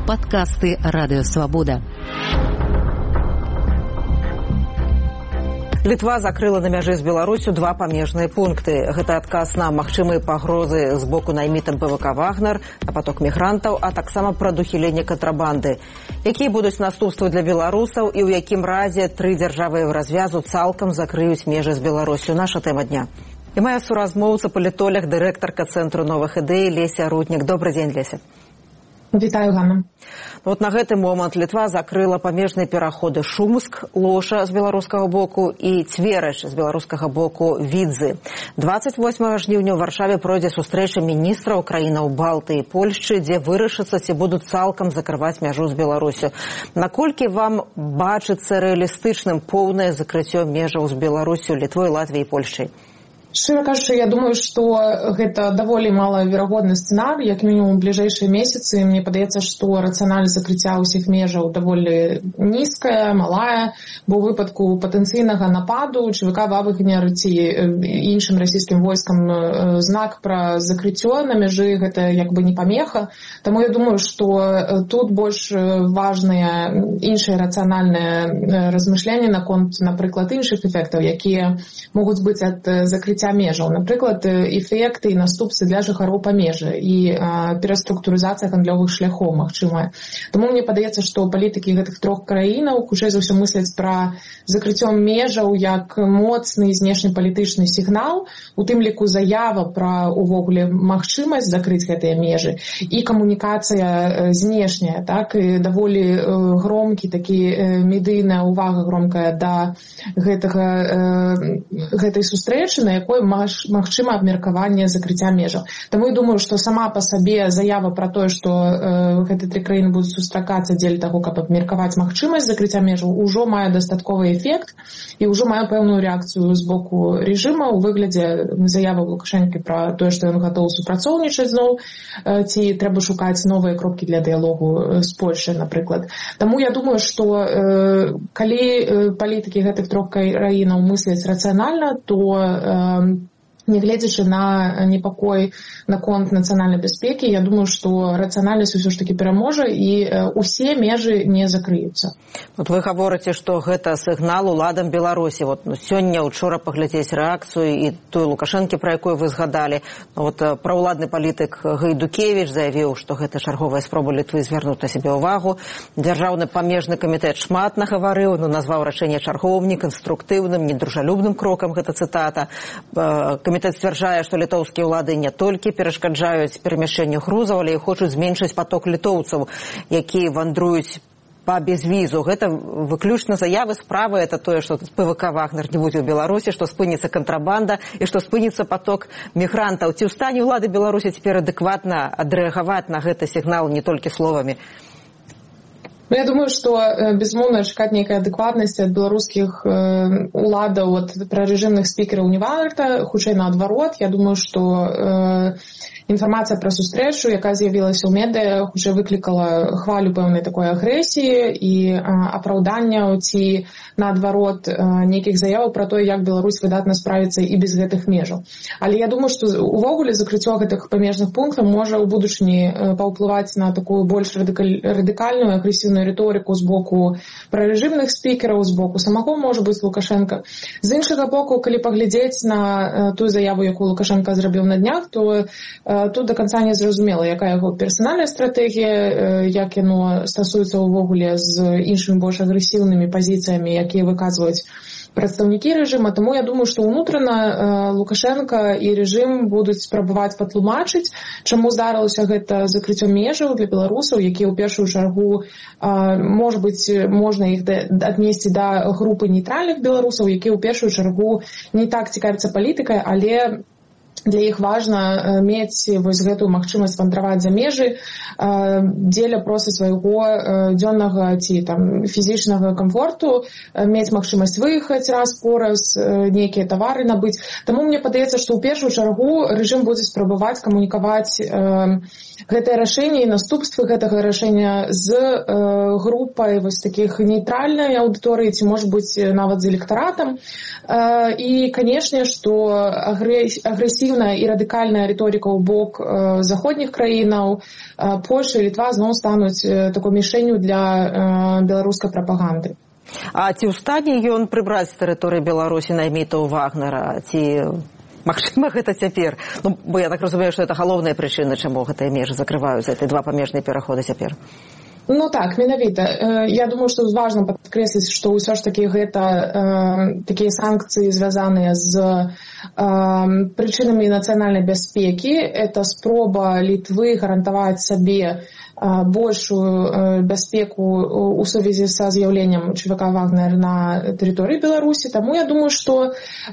Падкасты Радыё Свабода. Літва закрыла на мяжы з Беларусю 2 памежныя пункты. Гэта адказ на магчымыя пагрозы з боку наймітам ПВК «Вагнер», на поток мігрантаў, а таксама прадухіленне кантрабанды. Якія будуць наступствы для беларусаў і ў якім разе 3 дзяржавы развязу цалкам закрыюць межы з Беларусю? Наша тэма дня. І моя суразмоўца, палітолог, дырэктарка Цэнтру новых ідэй Леся Руднік. Добрый дзень, Леся. Вітаю, Ганна. Вот на гэты момант Літва закрыла памежныя пераходы Шумск, Лоша з беларускага боку і Цвераш з беларускага боку Відзы. 28 жніўня ў Варшаве пройдзе сустрэча міністраў краінаў Балтыі і Польшчы, дзе вырашыцца, ці будуць цалкам закрываць мяжу з Беларусю. Наколькі вам бачыцца рэалістычным поўнае закрыццё межаў з Беларусю, Літвой, Латвіяй і Польшчай? Шчыра кажучы, я думаю, што гэта даволі малаверагодны сцэнарый, як мінімум у бліжэйшыя месяцы. Мне падаецца, што рацыянальнасць закрыцця ўсіх межаў даволі нізкая, малая, бо ў выпадку патэнцыйнага нападу ЧВК «Вагнер» ці іншым расійскім войскам знак пра закрыццё на мяжы гэта як бы не памеха. Таму я думаю, што тут больш важныя іншыя рацыянальныя размышленні наконт, напрыклад, іншых эфектаў, якія могуць быць ад закрыцця межаў. Напрыклад, эфекты і наступствы для жыхароў памежжа і пераструктурызацыя гандлёвых шляхоў магчымая. Таму мне падаецца, што палітыкі гэтых 3 краінаў хутчэй за ўсё мысляць пра закрыццё межаў як моцны знешнепалітычны сігнал, у тым ліку заява пра увогуле магчымасць закрыць гэтыя межы і камунікацыя знешняя, так, і даволі громкі такі медыйная увага громкая да гэтай сустрэчы, на якой магчыма абмеркаванне закрыцця межаў. Таму я думаю, што сама па сабе заява пра тое, што гэтыя 3 краіны будуць сустракацца дзеля таго, каб абмеркаваць магчымасць закрыцця межаў, ужо мае дастатковы эфект і ўжо мае пэўную рэакцыю з боку рэжыма ў выглядзе заявы Лукашэнкі пра тое, што ён гатоў супрацоўнічаць зноў, ці трэба шукаць новыя кропкі для дыялогу з Польшай, напрыклад. Таму я думаю, што калі палітыкі гэтых 3 краінаў мысляць рацыянальна, то нягледзячы на непакой наконт нацыянальнай бяспекі, я думаю, што рацыянальнасць усё ж такі пераможа і усе межы не закрыюцца. Вот вы гаворыце, што гэта сігнал уладам Беларусі. Вот сёння, учора паглядзець рэакцыю і той Лукашэнкі, пра якую вы згадалі. Вот праўладны палітык Гайдукевіч заявіў, што гэта чарговая спроба Літвы звярнуць на сябе ўвагу. Дзяржаўны памежны камітэт шмат нагаварыў, назваў рашэнне чарговым, неканструктыўным, недружалюбным крокам, гэта цытата. Камітэт сцвярджае, што літоўскія ўлады не толькі перашкаджаюць перамяшчэнню грузаў, але і хочуць зменшыць поток літоўцаў, якія вандруюць па безвізу. Гэта выключна заявы, справы. Это тое, што ПВК «Вагнер» не будзе ў Беларусі, што спыніцца кантрабанда і што спыніцца поток мігрантаў. Ці ў стане ўлады Беларусі цяпер адэкватна адрэагаваць на гэты сігнал не толькі словамі? Я думаю, што, безумоўна, чакаць нейкай адэкватнасці ад беларускіх уладаў, ад прарэжымных спікераў не варта, хутчэй наадварот. Я думаю, што інфармацыя пра сустрэчу, якая з'явілася ў медыа, хутчэй выклікала хвалю пэўнай такой агрэсіі і апраўдання ці наадварот нейкіх заяваў пра тое, як Беларусь выдатна справіцца і без гэтых межаў. Але я думаю, што увогуле закрыццё гэтых памежных пунктаў можа ў будучыні паўплываць на такую больш радыкальную агрэсіўную рыторыку з боку прарэжымных спікераў, з боку самого, можа быць, Лукашенка. З іншага боку, калі паглядзець на тую заяву, якую Лукашенка зрабіў на днях, то тут до конца не зразумела, якая яго персанальная стратэгія, як яно стасуецца ўвогуле з іншымі больш агрэсіўнымі пазіцыямі, якія выказваюць прадстаўнікі рэжыма. Таму я думаю, што ўнутрана Лукашенка і рэжым будуць спрабаваць патлумачыць, чаму здарылася гэта закрыццё межаў для беларусаў, якія ў першую чаргу, можа быць, можна іх аднесці да групы нейтральных беларусаў, якія ў першую чаргу не так цікавяцца палітыкай, але для іх важна мець вось гэтую магчымасць вандраваць за межы дзеля проста свайго дзённага ці там фізічнага камфорту, мець магчымасць выехаць раз-пораз, нейкія тавары набыць. Таму мне падаецца, што ў першую чаргу рэжым будзе спрабаваць камунікаваць гэтае рашэнне і наступствы гэтага рашэння з групай вось такіх нейтральнай аўдыторыі ці, можа быць, нават з электаратам. І, канешне, што агрэсіўна агрэсіўная і радыкальная рыторыка ў бок заходніх краінаў, Польша і Літва зноў стануць такой мішэнню для беларускай прапаганды. А ці ў стане ён прыбраць з тэрыторыі Беларусі наймітаў Вагнера? Ці магчыма гэта цяпер? Ну, бо я так разумею, што гэта галоўная прычына, чаму гэтыя межы закрываюцца, гэты два памежныя пераходы цяпер. Ну так, менавіта. Я думаю, што важна падкрэсліць, што ўсё ж такі гэта такія санкцыі звязаныя з прычынамі нацыянальнай бяспекі. Это спроба Літвы гарантаваць сабе большую бяспеку ў сувязі са з'яўленнем ЧВК «Вагнер» на тэрыторыі Беларусі. Таму я думаю, што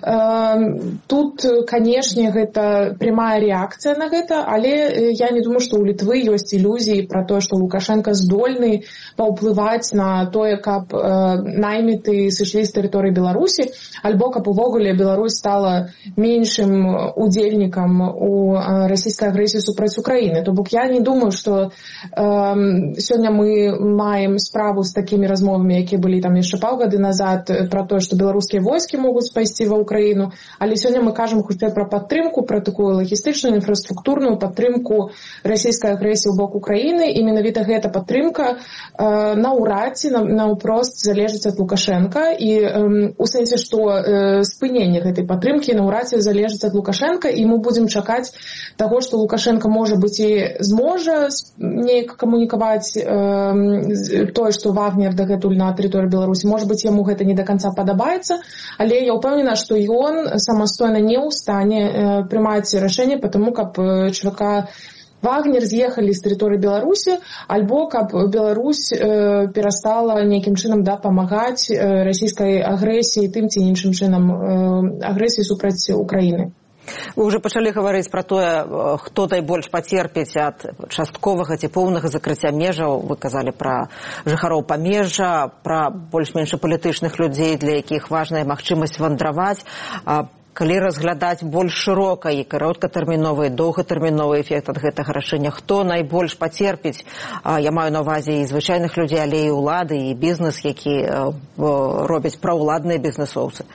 тут, канешне, гэта прямая рэакцыя на гэта, але я не думаю, што ў Літвы ёсць ілюзіі пра тое, што Лукашенко здольны паўплываць на тое, каб найміты сышлі з тэрыторыі Беларусі, альбо каб увогуле Беларусь стала меншым удзельнікам у расійскай агрэсіі супраць Украіны. То бок я не думаю, што сёння мы маем справу з такімі размовамі, якія былі там яшчэ паўгады назад, пра тое, што беларускія войскі могуць пайсці ва Ўкраіну, але сёння мы кажам хутчэй пра падтрымку, пра такую лагістычную, інфраструктурную падтрымку расійскай агрэсіі ў бок Украіны, і менавіта гэта падтрымка наўрад ці наўпрост залежыць ад Лукашенка, і у сэнсе, што спыненне гэтай падтрымкі наўрад ці залежыць ад Лукашенка, і мы будзем чакаць таго, што Лукашенко, можа быць, і зможа неяк камунікаваць тое, што Вагнер дагэтуль на тэрыторыі Беларусі. Можа быць, яму гэта не да канца падабаецца, але я ўпэўнена, што ён самастойна не ў стане прымаць рашэнне па таму, каб ЧВК Вагнер з'ехалі з тэрыторыі Беларусі, альбо каб Беларусь перастала нейкім чынам дапамагаць расійскай агрэсіі тым ці іншым чынам агрэсіі супраць Украіны. Вы ўжо пачалі гаварыць пра тое, хто найбольш пацерпіць ад частковага ці поўнага закрыцця межаў. Вы казалі пра жыхароў памежжа, пра больш-менш палітычных людзей, для якіх важная магчымасць вандраваць. Калі разглядаць больш шырока і кароткатэрміновы, доўгатэрміновы эфект ад гэтага рашэння, хто найбольш пацерпіць? Я маю на ўвазе і звычайных людзей, але і ўлады, і бізнес, які робяць праўладныя бізнесоўцы.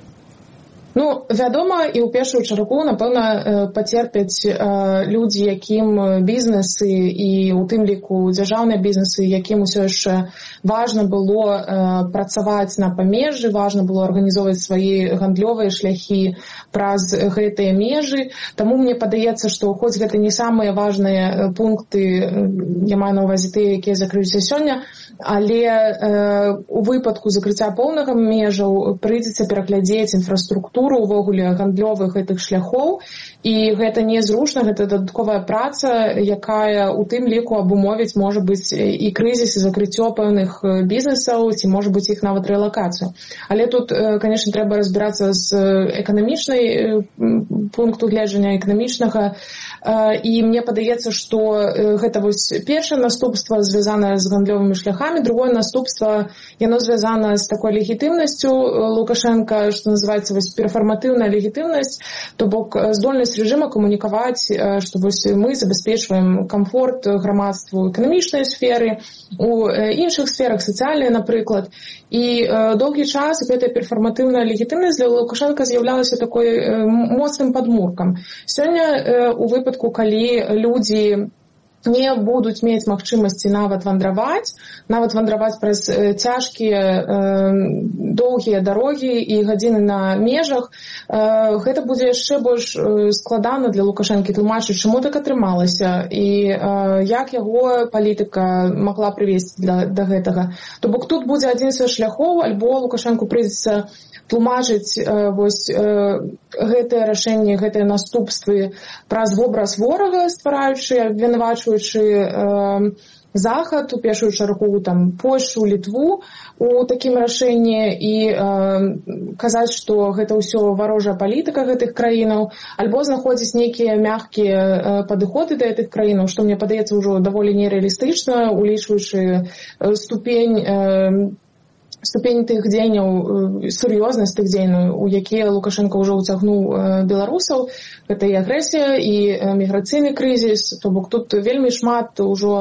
Ну, вядома, і ў першую чаргу, напэўна, пацерпяць людзі, якім бізнесы і у тым ліку дзяржаўныя бізнесы, якім усё яшчэ важна было працаваць на памежжы, важна было арганізоўваць свае гандлёвыя шляхі праз гэтыя межы. Таму мне падаецца, што хоць гэта не самыя важныя пункты, я маю на ўвазе тыя, якія закрыюцца сёння, але у выпадку закрыцця поўнага межаў прыйдзецца пераглядзець інфраструктуру увогуле гандлёвых гэтых шляхоў, і гэта незручна, гэта дадатковая праца, якая у тым ліку абумовіць, можа быць, і крызіс, і закрыццё пэўных бізнесаў, ці, можа быць, іх нават рэлакацыю. Але тут, канешне, трэба разбірацца з эканамічнай пункту гледжання эканамічнага, і мне падаецца, што гэта вось першае наступства звязанае з гандлёвымі шляхамі, другое наступства, яно звязана з такой легітымнасцю Лукашенка, што называецца вось перфарматыўная легітымнасць, то бок здольнасць рэжыма камунікаваць, што вось мы забяспечваем камфорт грамадству эканамічнай сферы, у іншых сферах, сацыяльнай, напрыклад. І доўгі час гэтая перфарматыўная легітымнасць для Лукашенка з'яўлялася такой моцным падмуркам. Сёння у выпадку, калі людзі не будуць мець магчымасці нават вандраваць праз цяжкія доўгія дарогі і гадзіны на межах, гэта будзе яшчэ больш складана для Лукашэнкі тлумачыць, чаму так атрымалася і як яго палітыка магла прывесці да гэтага. То бок тут будзе адзін са шляхоў, альбо Лукашэнку прыйдзецца тлумачыць вось гэтыя рашэнні, гэтыя наступствы праз вобраз ворага, ствараючы, абвінавачваючы Захад, у першую чаргу там Польшу, Літву у такім рашэнні, і казаць, што гэта ўсё варожая палітыка гэтых краінаў, альбо знаходзіць нейкія мяккія падыходы да гэтых краінаў, што мне падаецца ўжо даволі нерэалістычна, улічваючы ступень тых дзеянняў, сур'ёзнасць тых дзеянняў, у якія Лукашенко ўжо ўцягнуў беларусаў. Гэта і агрэсія, і міграцыйны крызіс, то бок тут вельмі шмат ужо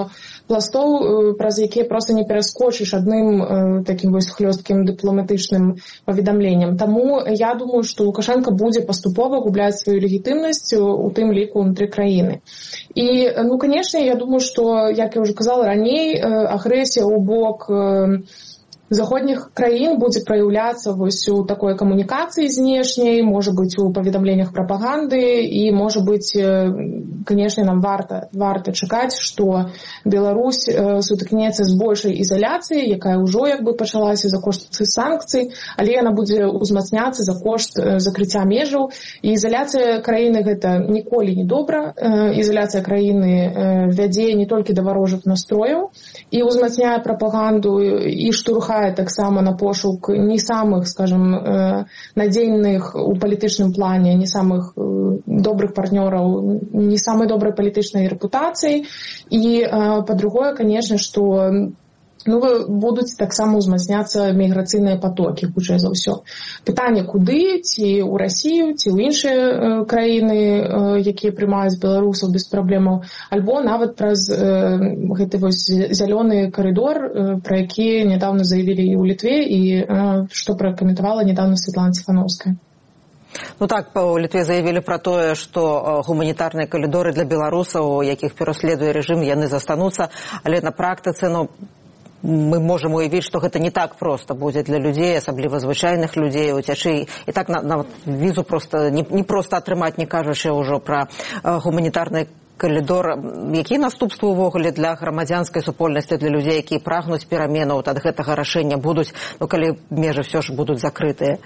пластоў, праз якія проста не пераскочыш адным такім вось хлёсткім дыпламатычным паведамленнем. Таму я думаю, што Лукашенко будзе паступова губляць сваю легітымнасць, у тым ліку ўнутры краіны. І, конечно, я думаю, што, як я ўжо казала раней, агрэсія ў бок заходніх краін будзе праяўляцца вось у такой камунікацыі знешняй, можа быць у паведамленнях прапаганды, і можа быць, канешне, нам варта чакаць, што Беларусь сутыкнецца з большай ізаляцыяй, якая ўжо як бы пачалася за кошт санкцый, але яна будзе ўзмацняцца за кошт закрыцця межаў. І ізаляцыя краіны гэта ніколі не добра. Ізаляцыя краіны вядзе не толькі да варожых настрояў і ўзмацняе прапаганду, і штурхае таксама на пошук не самых, скажем, надзейных у палітычным плане, не самых добрых партнёраў, не самай добрай палітычнай рэпутацыі. І, па-другое, конечно, што будуць таксама ўзмацняцца міграцыйныя патокі, хутчэй за ўсё. Пытанне, куды, ці ў Расію, ці ў іншыя краіны, якія прымаюць беларусаў без праблемаў, альбо нават праз гэты вось зялёны карыдор, про які нядаўна заявілі і ў Літве, і што пракаментавала нядаўна Светлана Ціхановская. Так, у Літве заявілі пра тое, што гуманітарныя калідоры для беларусаў, якіх пераследуе рэжым, яны застануцца, але на практыцы, мы можам уявіць, што гэта не так проста будзе для людзей, асабліва звычайных людзей, уцячы. І так нават візу проста не проста атрымаць, не кажучы ўжо пра гуманітарны калідор. Якія наступствы ўвогуле для грамадзянскай супольнасці, для людзей, якія прагнуць пераменаў ад гэтага рашэння будуць, калі межы ўсё ж будуць закрытыя?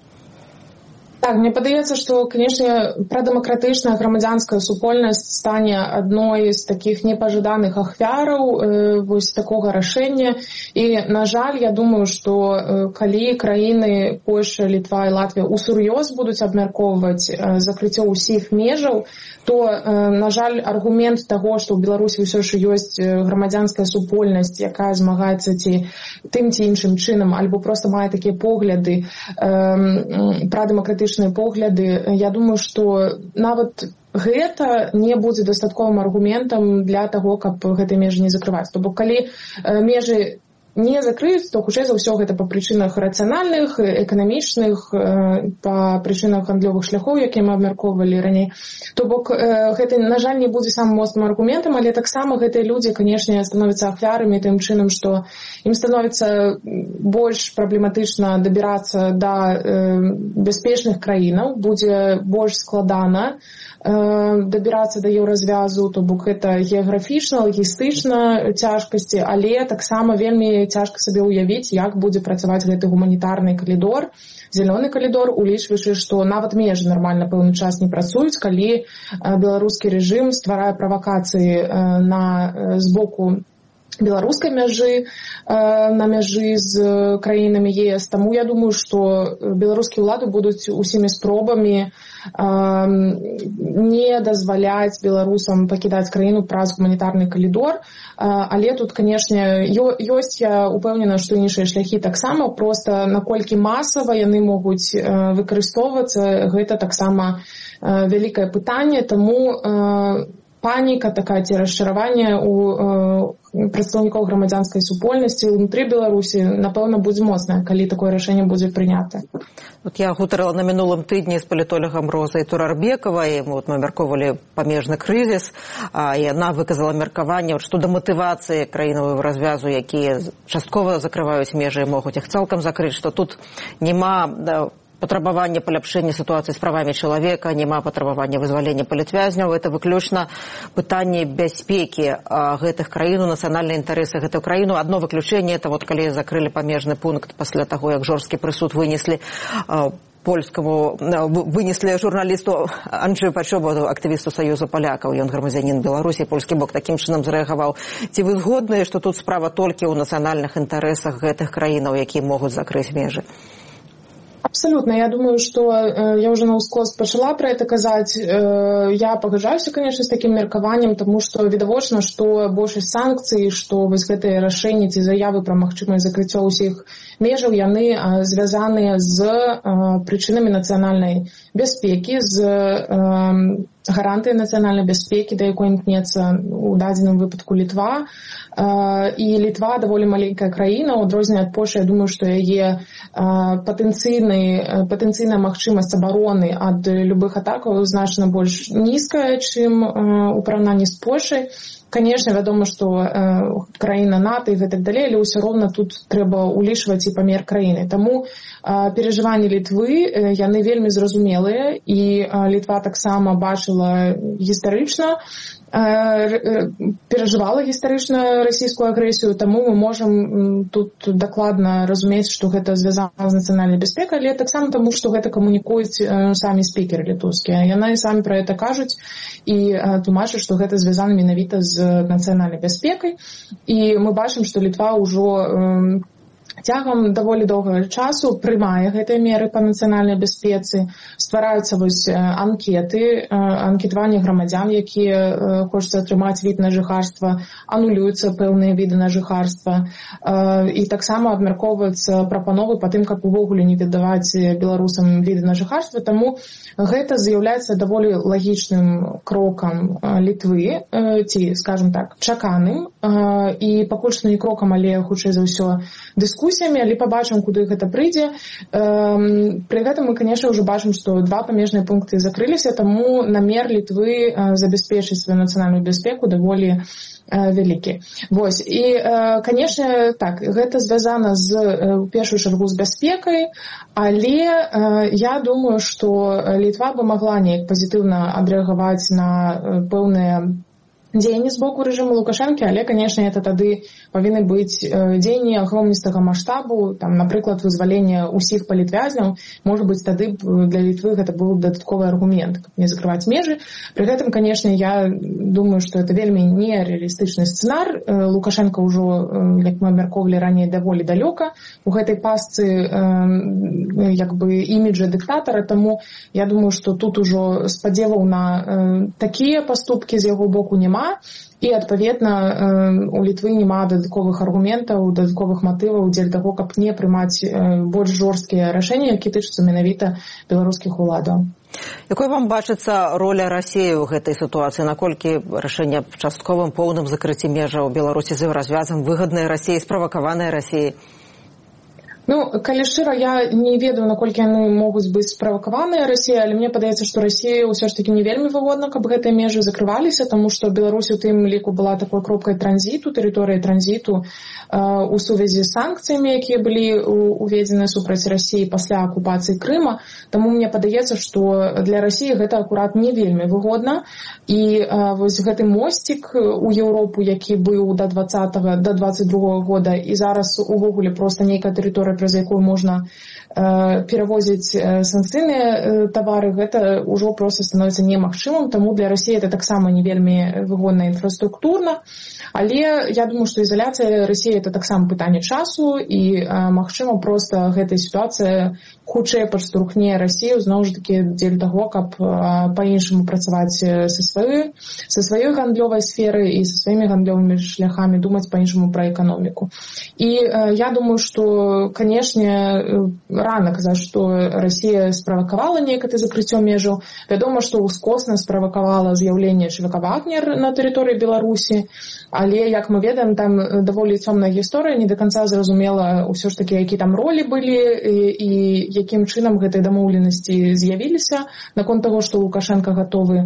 Так, мне падаецца, што, канешне, прадэмакратычная грамадзянская супольнасць стане адной з такіх непажаданых ахвяраў вось такога рашэння. І, на жаль, я думаю, што калі краіны Польшча, Літва і Латвія усур'ёз будуць абмяркоўваць закрыццё ўсіх межаў, то, на жаль, аргумент таго, што ў Беларусі ўсё ж ёсць грамадзянская супольнасць, якая змагаецца тым ці іншым чынам, альбо проста мае такія погляды, прадэмакратычныя погляды, я думаю, што нават гэта не будзе дастатковым аргументам для таго, каб гэтыя межы не закрываць. То бок, калі межы не закрыюць, то хутчэй за ўсё гэта па прычынах рацыянальных, эканамічных, па прычынах гандлёвых шляхоў, якія мы абмяркоўвалі раней. То бок, гэта, на жаль, не будзе самым моцным аргументам, але таксама гэтыя людзі, канешне, становяцца ахвярамі тым чынам, што ім становіцца больш праблематычна дабірацца да бяспечных краінаў, будзе больш складана дабірацца да еўразвязу, то бок гэта геаграфічна, лагістычна цяжкасці, але таксама вельмі цяжка сабе ўявіць, як будзе працаваць гэты гуманітарны калідор, зялёны калідор, улічваючы, што нават межы нармальна пэўны час не працуюць, калі беларускі рэжым стварае правакацыі з боку беларускай мяжы, на мяжы з краінамі ЕС. Таму я думаю, што беларускія ўлады будуць усімі спробамі не дазваляць беларусам пакідаць краіну праз гуманітарны калідор. Але тут, канешне, ёсць, я упэўнена, што іншыя шляхі таксама, проста наколькі масава яны могуць выкарыстоўвацца, гэта таксама вялікае пытанне, таму паніка такая ці расчараванне у прадстаўнікоў грамадзянскай супольнасці ўнутры Беларусі, напэўна, будзе моцнае, калі такое рашэнне будзе прынята. Я гутарыла на мінулым тыдні з палітолагам Розай Турарбекавай, мы абмяркоўвалі памежны крызіс, і яна выказала меркаванне, што да матывацыі краінавага развязу, якія часткова закрываюць межы і могуць іх цалкам закрыць, што тут няма патрабавання паляпшэння сітуацыі з правамі чалавека, няма патрабавання вызвалення палітвязняў. Это выключна пытанне бяспекі гэтых краін, нацыянальныя інтарэсы гэтую краіну. Адно выключэнне, это калі закрылі памежны пункт пасля таго, як жорсткі прысуд вынеслі журналісту Анджею Пачобу, актывісту Саюзу палякаў, ён грамадзянін Беларусі, польскі бок такім чынам зрэагаваў. Ці вы згодныя, што тут справа толькі ў нацыянальных інтарэсах гэтых краінаў, якія могуць закрыць межы? Абсолютно. Я думаю, что я уже наускос пачала про это казаць. Я пагаджаюся, конечно, с таким меркаваннем, тому что відавочна, что большасць санкцый, что вось гэтыя рашэнні ці заявы пра магчымасць закрыццё ўсіх межаў, яны звязаныя з прычынамі нацыянальнай бяспекі, з гарантыя нацыянальнай бяспекі, да якой імкнецца у дадзеным выпадку Літва. І Літва даволі маленькая краіна, у адрозненне ад Польшчы, я думаю, што яе патэнцыйная магчымасць абароны ад любых атакаў значна больш нізкая, чым у параўнанні з Польшчай. Конечно, вядома, што краіна НАТО і гэтак далей, але ўсё роўна тут трэба улічваць і памер краіны. Таму перажыванні Літвы, яны вельмі зразумелыя, і Літва таксама бачыла гістарычна, перажывала гістарычна расійскую агрэсію, таму мы можам тут дакладна разумець, што гэта звязана з нацыянальнай бяспекай, але таксама таму, што гэта камунікуюць самі спікеры літоўскія. Яны самі пра гэта кажуць і тлумачаць, што гэта звязана менавіта з нацыянальнай бяспекай. І мы бачым, што Літва ўжо цягам даволі доўгага часу прымае гэтыя меры па нацыянальнай бяспецы, ствараюцца анкеты, анкетаванне грамадзян, якія хочуць атрымаць від на жыхарства, анулююцца пэўныя віды на жыхарства, і таксама абмяркоўваюцца прапановы па тым, каб увогуле не выдаваць беларусам віды на жыхарства. Таму гэта з'яўляецца даволі лагічным крокам Літвы, ці, скажем так, чаканым, і пакуль што не крокам, але хутчэй за ўсё дыскусіямі, але пабачым, куды гэта прыйдзе. Пры гэтым мы, конечно, ўжо бачым, што два памежныя пункты закрыліся, таму намер Літвы забяспечыць сваю нацыянальную бяспеку даволі вялікі. Вось. І, конечно, так, гэта звязана у першую чаргу з бяспекай, але я думаю, што Літва бы магла неяк пазітыўна адрэагаваць на пэўныя дзеянні з боку рэжыму Лукашэнкі, але, конечно, это тады павінны быць дзеянні агромністага маштабу, там, напрыклад, вызваленне ўсіх палітвязняў. Можа быць, тады для Літвы гэта быў дадатковы аргумент, каб не закрываць межы. Пры гэтым, конечно, я думаю, што это вельмі нереалістычны сцэнар. Лукашенко ўжо, як мы абмяркоўвалі раней, даволі далёка у гэтай пасцы як бы іміджа дыктатара, таму я думаю, што тут ужо спадзеваў на такія паступкі з яго боку няма. І, адпаведна, у Літвы няма дадатковых аргументаў, дадатковых матываў дзеля таго, каб не прымаць больш жорсткія рашэнні, які тычацца менавіта беларускіх уладаў. Якой вам бачыцца роля Расіі ў гэтай сітуацыі? Наколькі рашэнне аб частковым поўным закрыцці межаў Беларусі з развязам выгаднай Расіі, справакаванай Расіі? Калі шчыра, я не ведаю, наколькі яны могуць быць справакаваныя Расіі, але мне падаецца, што Расіі ўсё ж такі не вельмі выгодна, каб гэтыя межы закрываліся, таму што Беларусь у тым ліку была такой кропкай транзіту, тэрыторыяй транзіту у сувязі з санкцыямі, якія былі уведзены супраць Расіі пасля акупацыі Крыма. Таму мне падаецца, што для Расіі гэта акурат не вельмі выгодна. І вось гэты мосцік у Еўропу, які быў да 22 года, і зараз увогуле проста нейкая тэрыторыя, праз якую можна перавозіць санкцыйныя тавары, гэта ўжо проста становіцца немагчымым, таму для Расіі это таксама не вельмі выгодна інфраструктурна. Але я думаю, што ізаляцыя Расіі это таксама пытанне часу, і магчыма проста гэтая сітуацыя хутчэй падштурхне Расію зноў ж такі дзеля таго, каб па-іншаму працаваць са сваёй гандлёвай сферы і са сваімі гандлёвымі шляхамі, думаць па-іншаму пра эканоміку. І я думаю, што, канешне, рана казаць, што Расія справакавала некае закрыццё межаў. Вядома, што ўскосна справакавала з'яўленне ЧВК «Вагнер» на тэрыторыі Беларусі, але, як мы ведаем, там даволі цёмная гісторыя, не да канца зразумела ўсё ж такі, які там ролі былі і якім чынам гэтыя дамоўленасці з'явіліся наконт таго, што Лукашенко гатовы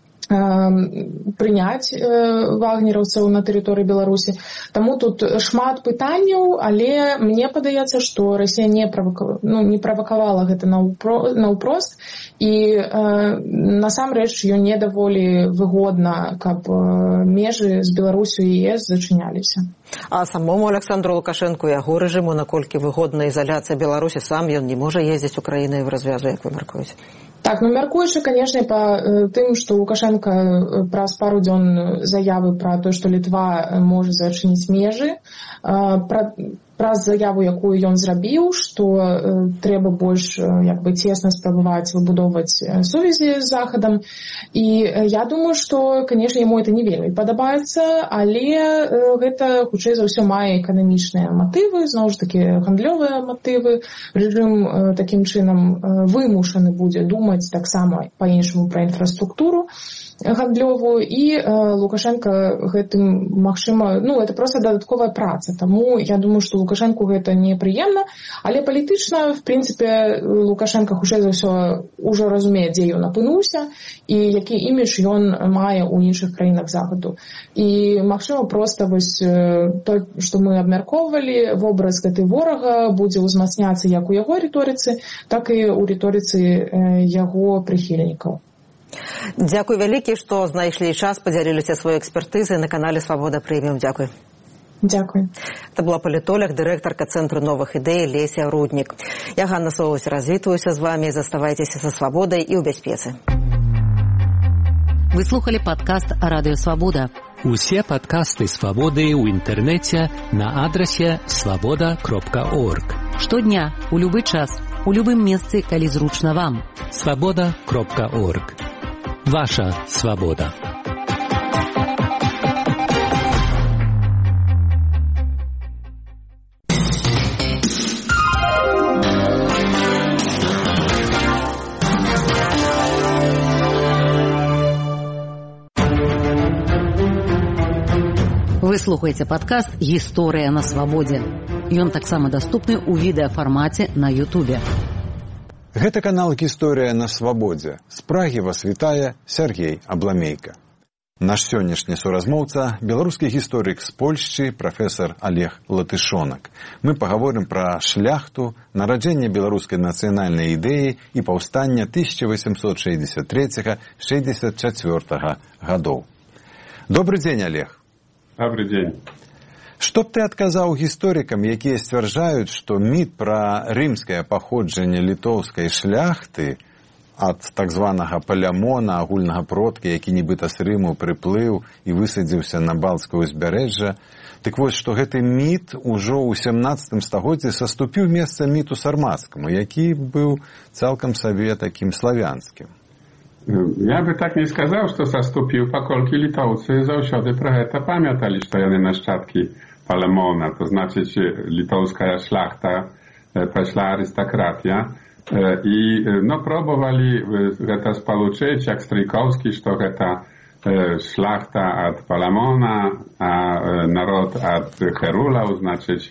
прыняць вагнераўцаў на тэрыторыі Беларусі. Таму тут шмат пытанняў, але мне падаецца, што Расія не правакавала гэта наўпрост, і насамрэч ёй не даволі выгодна, каб межы з Беларусю і ЕС зачыняліся. А самому Александру Лукашенку, яго рэжыму, наколькі выгодна ізаляцыя Беларусі, сам ён не можа ездзіць у краіны ў развязу, як вы мяркуеце? Так, мяркуючы, канешне, па тым, што Лукашенко праз пару дзён заявы пра тое, што Літва можа зачыніць межы, праз заяву, якую ён зрабіў, што трэба больш цесна спрабаваць выбудоўваць сувязі з Захадам. І я думаю, што, канешне, яму это не вельмі падабаецца, але гэта, хутчэй за ўсё, мае эканамічныя матывы, зноў ж такі гандлёвыя матывы. Рэжым такім чынам вымушаны будзе думаць таксама па-іншаму пра інфраструктуру гандлёвую, і Лукашенко гэтым, магчыма, это проста дадатковая праца. Таму я думаю, што Лукашенку гэта непрыемна, але палітычна, в прынцыпе, Лукашенко, хутчэй за ўсё, ужо разумее, дзе ён апынуўся і які імідж ён мае ў іншых краінах Захаду. І, магчыма, проста то, што мы абмяркоўвалі, вобраз гэтай ворага будзе ўзмацняцца як у яго рыторыцы, так і ў рыторыцы яго прыхільнікаў. Дзякуй вялікі, што знайшлі час, падзяліліся сваёй экспертызай на канале Свабода Прэміум. Дзякуй. Дзякуй. Это была палітолог, дырэктарка Цэнтру новых ідэй Леся Руднік. Я, Ганна Соус, развітваюся з вамі. Заставайцеся са свабодай і ў бяспецы. Вы слухали падкаст «Радыё Свабода». Усе падкасты «Свабоды» ў інтэрнэце на адрасе swaboda.org. Штодня, у любы час, у любым месцы, калі зручна вам. swaboda.org. Ваша свобода. Вы слухаеце падкаст «Гісторыя на свабодзе». Ён таксама даступны ў відэафармаце на Ютубе. Гэта канал «Гісторыя на свабодзе». З Прагі вас вітае Сергей Абламейка. Наш сённяшні суразмоўца – беларускі гісторык з Польшчы, прафесар Олег Латышонак. Мы пагаворым пра шляхту, нараджэнне беларускай нацыянальнай ідэі і паўстання 1863-64 гадоў. Добры дзень, Олег. Добрый день. Што б ты адказаў гісторыкам, якія сцвярджаюць, што міт пра рымскае паходжанне літоўскай шляхты ад так званага Палямона, агульнага продка, які нібыта з Рыму прыплыў і высадзіўся на Балцкае ўзбярэжжа, дык вось, што гэты міт ужо ў 17 стагоддзі саступіў месца міту сармацкаму, які быў цалкам сабе такім славянскім. Я бы так не сказаў, што саступіў, паколькі літоўцы заўсёды пра гэта памяталі, што яны нашчадкі Палемона, to znaczy litowska szlachta, пасля арыстакратія. І пробавалі гэта спалучыць, як Стрыйкоўскі, што гэта шлахта ад Палемона, а народ ад Херулаў, значыць,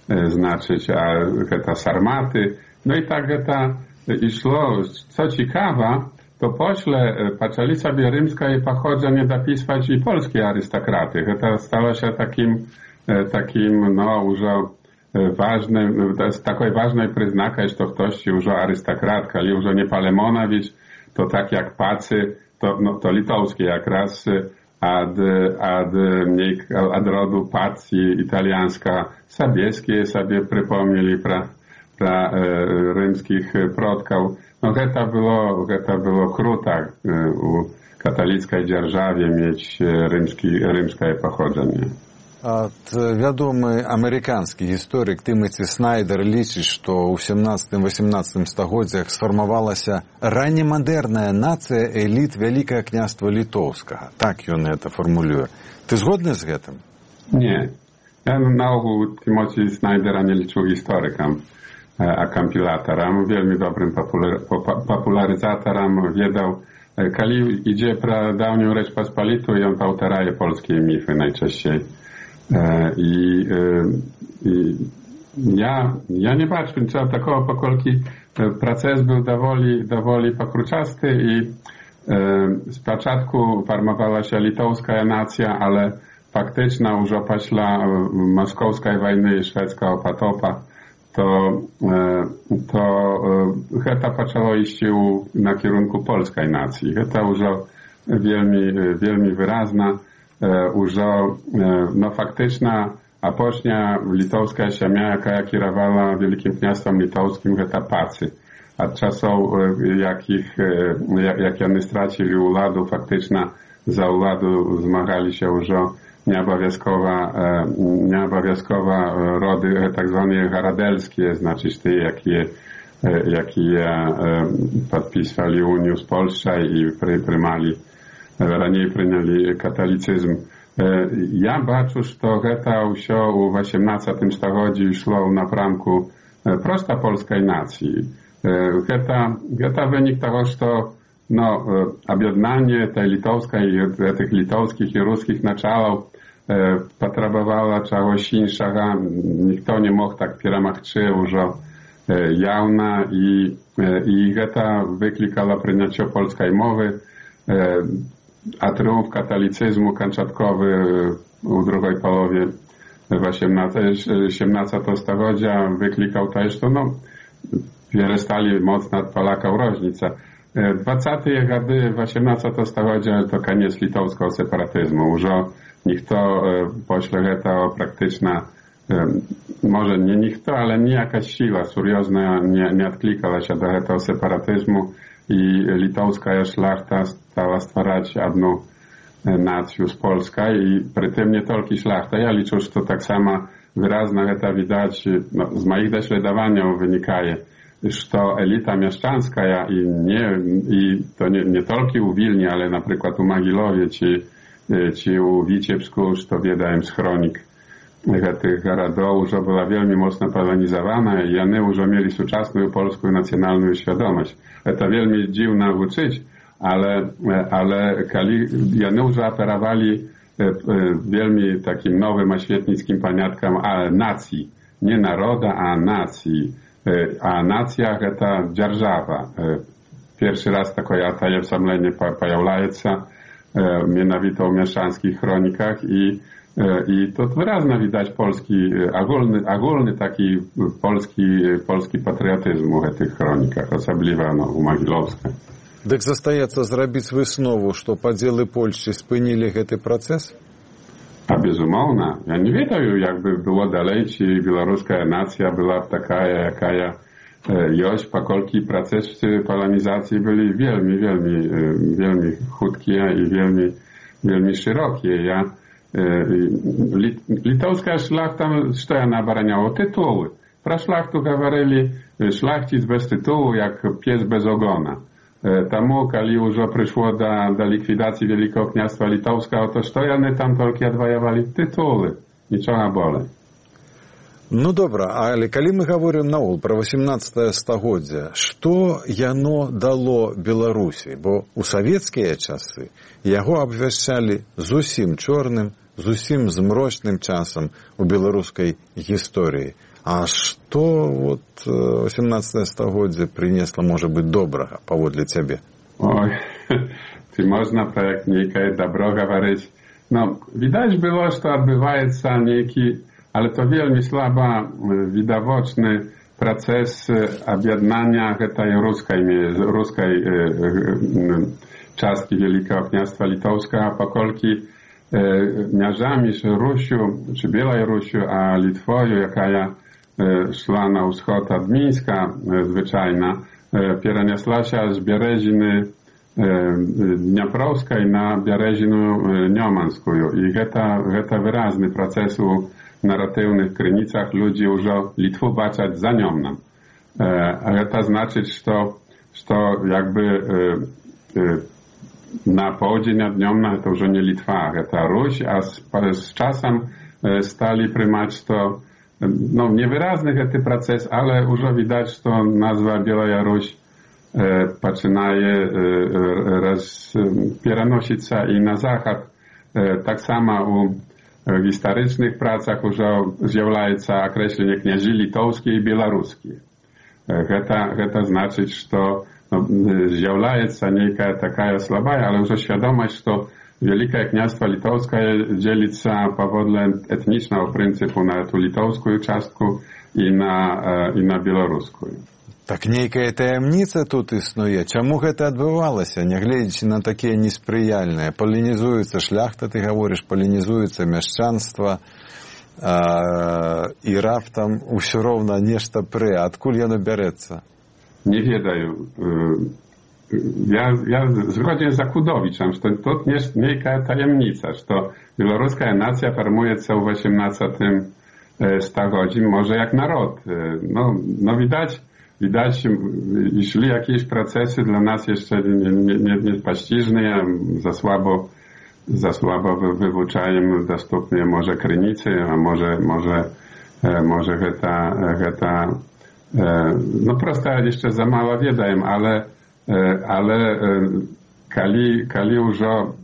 гэта сарматы. Ну і так гэта ішло. Co ciekawa, to pośle paczali sobie rzymskie pochodzenie dopisać i polskie arystokraty. To stało się takim już ważnym, takiej ważnej przyznaką, że ktoś już arystokrat, ale już nie Palemonowicz, to tak jak Pacy, to litowskie jak raz ad rodu Pacji italianska, Sabieskie sobie przypomnieli pra rzymskich przodków. To było kruta u katolickiej dzierżawie mieć rzymskie pochodzenie. Вядомы амерыканскі гісторык Тымаці Снайдер лічыць, што ў 17-18 стагоддзях сфармавалася раннемадэрная нацыя эліт Вялікае княства Літоўскага. Так ён гэта фармулюе. Ты згодны з гэтым? Nie. Ja na ogół Тымаці Снайдера nie liczył historykiem, a kompilatorem, wielmi dobrym popularyzatorem, wiedał, kali idzie pra dawnią Rzeczpospolitą i on powtarzaje polskie mify najczęściej. Ja nie patrzę niczego takiego, pokolki proces był dowoli pokruczasty i z początku formowała się litowska nacja, ale faktycznie już pośla moskowskiej wojny i szwedzkiego potopa to zaczęło iść na kierunku polskiej nacji. To już wielmi wyraźna. Faktyczna, a później litowska ziemia, jaka kierowała Wielkim Kniastwem Litowskim, to Pacy. A czasów, jak oni stracili uładu, faktyczna za uładu zmagali się już неабавязкова роды так званыя гарадэльскія, значыць тыя, якія падпісвалі унію з Польшчай і раней прынялі каталіцызм. Я бачу, што гэта ўсё ў 18 стагоддзі ішло ў напрамку проста польскай нацыі. Гэта вынік таго, што аб'яднанне гэтых літоўскіх і рускіх началаў патрабавала чагось іншага. Ніхто не мог так перамагчы ўжо яўна, і гэта выклікала прыняццё польскай мовы, а трыумф каталіцызму канчатковы ў другой палове 17 стагоддзя выклікаў тое, што пересталі моцна ад палакаў розніца. 20-е гады 18 стагоддзя to koniec litowskiego separatyzmu. Уже ніхто після гэтага практычна, może nie ніхто, ale niejaka siła сур'ёзна не адклікалася до гэтага сепаратызму, і літоўская шляхта стала ствараць одну нацыю з польскай, і прытым не толькі шляхта. Я лічу, што таксама выразна гэта відаць, з маіх даследаванняў вынікае, што elita mieszczańska i to nie tylko u Wilnie, ale na przykład u Mogilowie czy u Wiciebsku, to wiedałem z chronik tych garadów, że była wielmi mocno polonizowana i oni już mieli współczesną polską nacjonalną świadomość. To wielmi dziwne uczyć, ale oni już operowali wielmi takim nowym, oświetnickim pamiątkom nacji. Nie naroda, a nacji. A nacja гэта дзяржава. Pierwszy raz takie таемление появляется mianowito w mieszczanskich chronikach i to wyraźnie widać polski, ogólny taki polski patriotyzm w tych chronikach, особливо u Mogilowskiej. Tak zostaje zrobić wysnowu, że podziały Polski spynili ten proces? A безумовно. Ja nie wiedział, jakby było dalej, czy białoruska nacja była taka, jaka jest, pokolki procesy polonizacji byli wielmi chudkie i wielmi szerokie. Litowska szlachta, co ona obraniała? Tytuły. Про szlachtu говорили, szlachcic bez tytułu, jak pies bez ogona. Тому, коли уже пришло до ликвидации Великого княжества Литовского, то что они там только отвоевали? Титулы. Ничего более. Ну, добра, але коли мы говорим наогул про 18 стагоддзя, что яно дало Беларуси? Бо у советские часы яго обвяшчали зусім чорным, зусім змрочным часом у беларускай истории. А что вот 18 стагоддзя принесло, может быть, доброго поводле тебе? Ой, ты можно про некое добро говорить. Но widać było, что odbywaється некий, ale to wielmi słaba, widoczny proces objednania tej ruskiej czastki Wielkiego Kniastwa Litowskiego, pokolki miażami z Rusiu, czy Białorusiu, a Litwoju, jaka szła na wschód od Mińska zwyczajna, przeniosła się z Biereziny Dniaprovskiej na Bierezinę Niomanską. I to wyraźny proces u narratywnych krynicach ludzi już Litwu baczać za Niomnem. A to znaczy, że jakby na południe od Niomna to już nie Litwa, to Ruś, a z czasem stali prymać to niewyraźny ten proces, ale już widać, że nazwa Biała Ruś zaczynaje przenosić się i na zachód. Tak samo u historycznych pracach już zjawia się określenie kniazi litowskie i białoruskie. To znaczy, że zjawia się niejaka taka słaba, ale już świadomość, że Wielkie Kniastwo Litowskie dzieli się powodle etnicznego pryncypu na tę litowską czastkę i na białoruską. Так нейкая таямніца тут існуе. Чаму гэта адбывалася, нягледзячы на такія неспрыяльныя? Палінізуецца шляхта, ты гаворыш, палінізуецца мяшчанства, і раптам усё роўна нешта прэ. Адкуль яно бярэцца? Не ведаю. ja zgodzę z Zakudowiczem, że to nie jest tajemnica, że białoruska nacja formuje się w XVIII stagodiu, może jak naród. No widać, jeśli jakieś procesy dla nas jeszcze niepaściżne, za słabo wywuczają dostępnie może krynicy, a może geta no prosto jeszcze za mało wiedają, ale kali już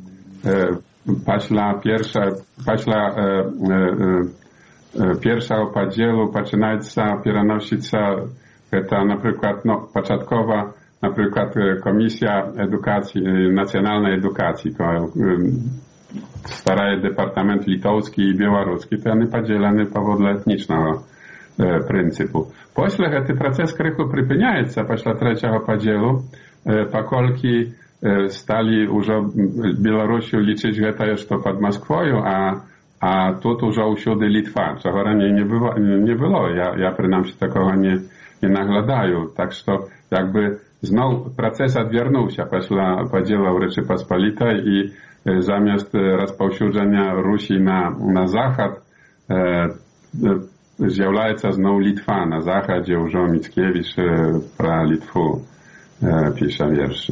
pierwsza podzielu zaczynaється переноситься это, наприклад, початкова, наприклад, Komisja Edukacji, Nacjonalnej Edukacji, staraje Departament Litowski i Białoruski, to one podzielone powodle etnicznego pryncypu. После ten proces krychu przypiniaється, после trzeciego podzielu, pokolki stali już Białorusiu liczyć, że to jest to pod Moskwą, a тут уже усюди Литва, czego raniej nie było. Ja przynajmniej takiego nie naglądają. Tak, że jakby znowu proces odwiernuł się после podziału Rzeczypospolitej i zamiast rozpowszechnienia Rusi na zachód zjawia się znowu Litwa. Na zachodzie już Mickiewicz про Litwę pisze wierszy.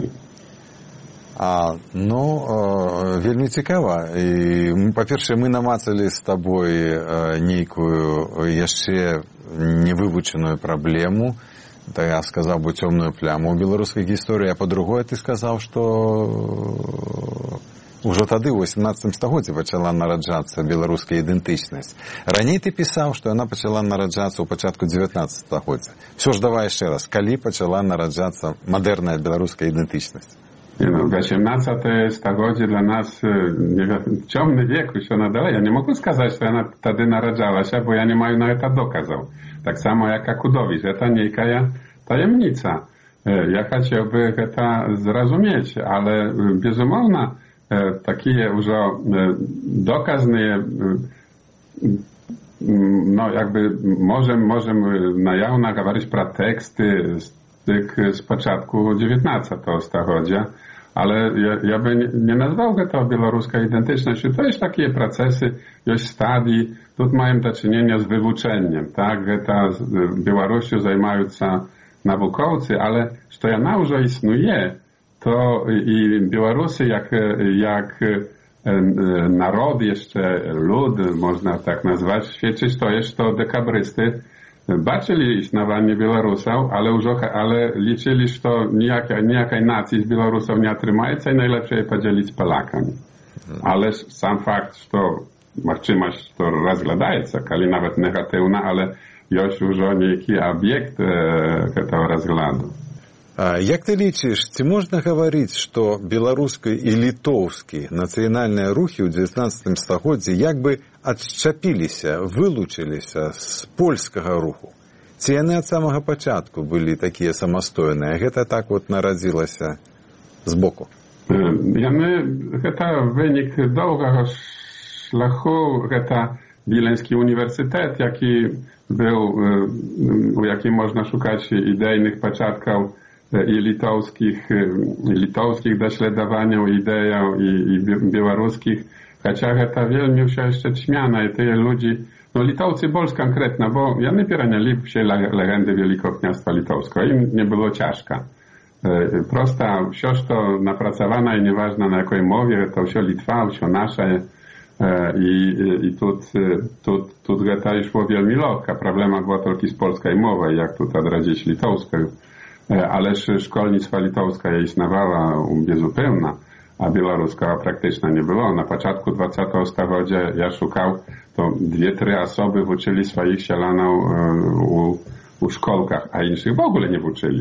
Вельмі цікава. І, па-першае, мы намацалі з табой нейкую яшчэ невывучаную праблему, то я сказаў бы цёмную пляму ў беларускай гісторыі, а па-другое ты сказаў, што ўжо тады ў 18 стагоддзі пачала нараджацца беларуская ідэнтычнасць. Раней ты пісаў, што яна пачала нараджацца ў пачатку 19 стагоддзя. Всё ж давай яшчэ раз, калі пачала нараджацца мадэрная беларуская ідэнтычнасць? W XVIII stagodiu dla nas ciemny wiek już ona dalej. Ja nie mogę сказать, że ona wtedy narodzała się, bo ja nie mam na to dokazał. Tak samo jak Akudowicz. To niejaka tajemnica. Ja chciałbym to zrozumieć, ale безумовно takie już dokazne no jakby możemy na jawno mówić pro teksty z początku XIX stagodzia, ale ja bym nie nazwał to białoruska identyczność. To jest takie procesy, jest stadii, tu mają do czynienia z wywuczeniem, tak, że Białorusią zajmują się naukowcy, ale że ona już istnieje, to i Białorusy jak naród, jeszcze lud, można tak nazwać, świadczyć to jest to dekabrysty, baczyli istnienie Białorusów, ale liczyli, że nijakiej nacji z Białorusów nie otrzymaється i najlepiej podzielić z Polakami. Ale sam fakt, że możliwość to rozglądaється, kiedy nawet negatywna, ale jest już niejaki obiekt tego rozglądu. Як ты лічыш, ці можна гаварыць, што беларускі і літоўскі нацыянальныя рухі ў 19 стагоддзі як бы адшчапіліся, вылучыліся з польскага руху? Ці яны ад самага пачатку былі такія самастойныя? Гэта так вот нарадзілася збоку? Гэта вынік доўгага шляху, гэта Wileński Uniwersytet, u jakim można szukać idejnych początków i litowskich doświadczeń, idei i białoruskich, chociaż to wielmi już jeszcze ćmiana i tyle ludzi, no Litowcy bols konkretna, bo ja nie pieraniali się legendy Wielkiego Kniastwa Litowskiego, im nie było ciężko. Prosta, wszystko napracowane i nieważne na jakiej mowie, to wszystko Litwa, wszystko nasze i tu to szło wielmi lokka. Problema była tylko z polskiej mowy, jak tu odradzić litowską. Ależ szkolnictwa litowska istniała bezupełna, a białoruska praktyczna nie było. Na początku 20 stagiodzia ja szukał, to 2-3 osoby uczyli swoich sielanów u szkolkach, a innych w ogóle nie uczyli.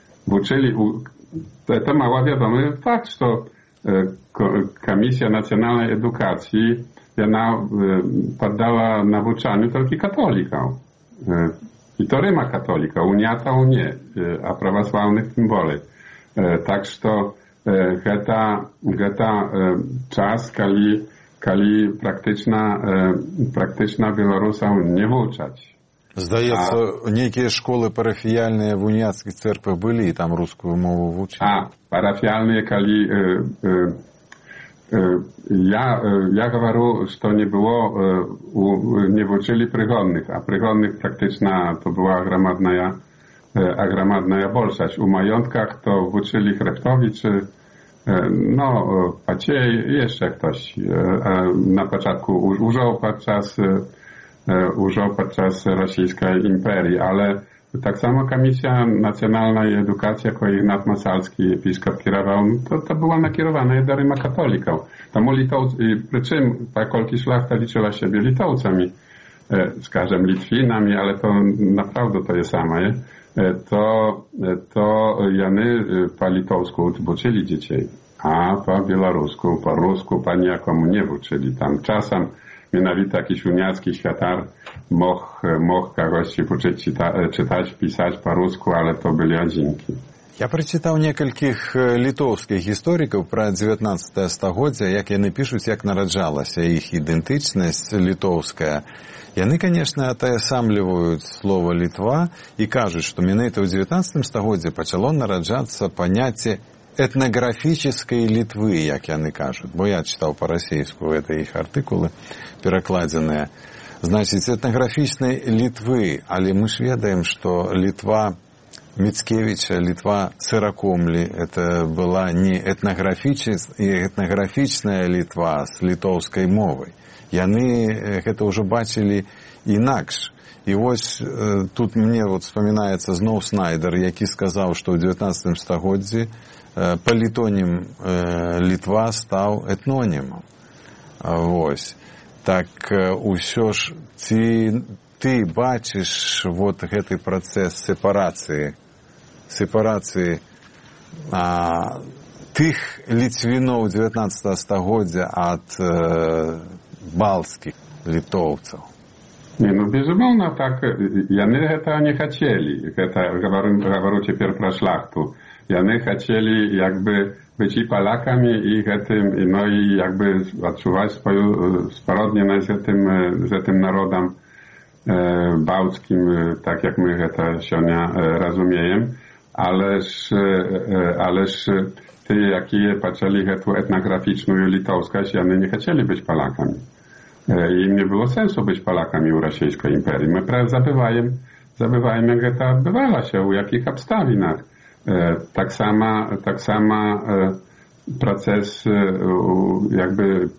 To mało wiadomy fakt, że Komisja Nacjonalnej Edukacji poddała nauczaniu tylko katolikom. I to Ryma katolika, Unia to nie, a prawosławnych tym bardziej. Tak, że to czas, kiedy praktyczna Białorusów nie wuczać. Здаецца, нейкія школы парафіяльныя в уніяцкіх церквах былі, і там рускую мову вучылі. Парафіяльныя, калі... Я говорю, что не было, не вучили пригодных, а пригодных практично то была громадная большасць. У маёнтках то вучили Хребтовичи, no, Paciej, jeszcze ktoś. Na początku użył podczas rosyjskiej imperii, ale tak samo Komisja Nacjonalna i Edukacja, jako Ignat Masalski, episkop kierował, to była nakierowana do Ryma katolików. Тому przy czym pakolki szlachta liczyła siebie Litowcami, skażem Litwinami, ale to naprawdę to jest samo, nie? To jany po litowsku uczyli dzieci, a po białorusku, po rusku, po nijakomu nie uczyli. Tam czasem mianowicie jakiś uniacki światar mógł kogoś czytać, pisać po rusku, ale to byli adzinki. Я прачытаў некалькіх літоўскіх гісторыкаў пра 19 стагоддзя, як яны пішуць, як нараджалася іх ідэнтычнасць літоўская. Яны, конечно, атаясамліваюць слова «Літва» і кажуць, што менавіта ў 19 стагоддзе пачало нараджацца паняцце этнаграфічнай Літвы, як яны кажуць. Бо я чытаў па-расейску гэта іх артыкулы перакладзеныя. Значыць, этнаграфічнай Літвы, але мы ж ведаем, што Літва Мицкевича, Литва Сыракомли, это была не этнаграфічная Литва с литовской мовой. Яны это уже бачили инакш. И вот тут мне вот вспоминается зноў Снайдер, які сказал, что в 19 стагоддзі палітонім Литва стал этнонимом. Вось. Так усё ж ты бачиш вот гэты працэс сепарацыі тых ліцвіноў 19 стагоддзя ад балцкіх літоўцаў. Не, ну безумоўна, так яны гэта не хацелі. Гэта гавару цяпер пра шляхту. Яны хацелі як бы быць і палакамі і гэтым, ну і як бы адчуваць сваю спародненасць з гэтым народам бałckim, tak jak my гэта сёння разумеем, ależ ty, jakie patrzyli гэту etnograficzną litowskać, яны nie chcieli być Polakami. Im nie było sensu być Polakami u Rosyjskiej imperii. My zabywajmy, jak to odbywała się, u jakich obstawinach. Tak sama proces jakby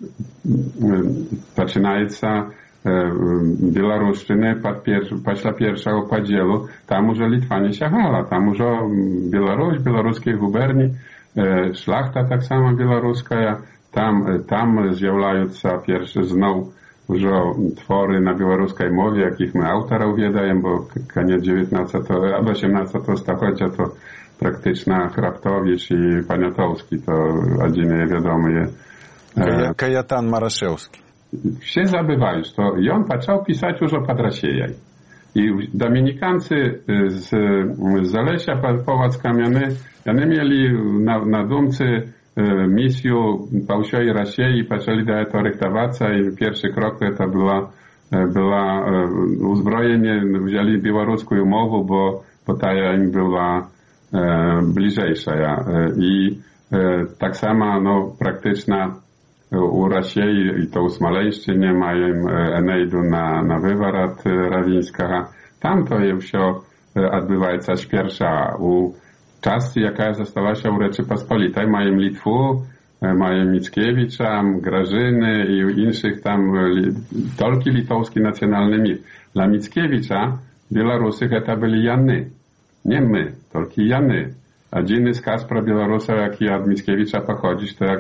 zaczynaється Білорусщини після першого поділу, там уже Литва не сягала, там уже Білорусь, білоруські губерні, шляхта так само білоруська, там з'являються перші знов уже творы на білоруській мові, яких ми авторів відаємо, бо кінець 18 століття то практично Храптович і Панятовський, то один відомий. Каятан Марашевський. Все забывают, что и он начал писать уже под Россией. И доминиканцы z Zalesia Połacka-Miany, они mieli na думce misję po всей России, zaczęli do tego ryktować i pierwszy krok to była uzbrojenie, wzięli białoruską mowę, bo ta im była bliżejsza. I tak samo no, praktyczna u Rosji i to u Smoleńszczynie mają Enejdu na wywarat Rawińskiego. Tam to je wszystko odbywa się pierwsza. U części, jaka została się u Rzeczypospolitej, mają Litwu, mają Mickiewicza, Grażyny i innych tam, tylko litowski nacjonalny mit. Dla Mickiewicza Białorusy to byli Jany. Nie my, tylko Jany. A dzienny skaz pro Białorusów, jaki od Mickiewicza pochodzi, to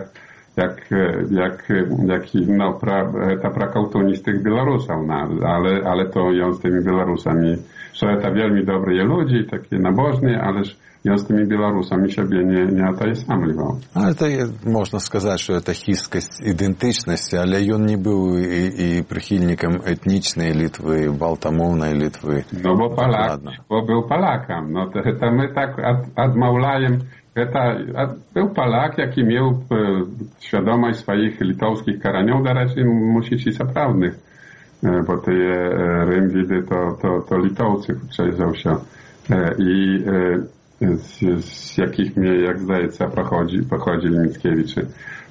ta prakałtunis tych Białorusów, ale to ją z tymi Białorusami, że to wielmi dobrzy ludzie, takie nabożni, ależ ją z tymi Białorusami siebie nie atajesamliwał. Ale to można сказать, że to chiskość identyczności, ale on nie był i przychylnikiem etnicznej Litwy, baltamownej Litwy. No bo był Polakiem. No to my tak odmawiajem. Był Polak, jaki miał świadomość swoich litowskich koreniów, raczej musi ci zaprawnych. bo te Rym widy to Litowcy uczęzał się. I z jakich jak zdaje się pochodzili Mickiewiczy.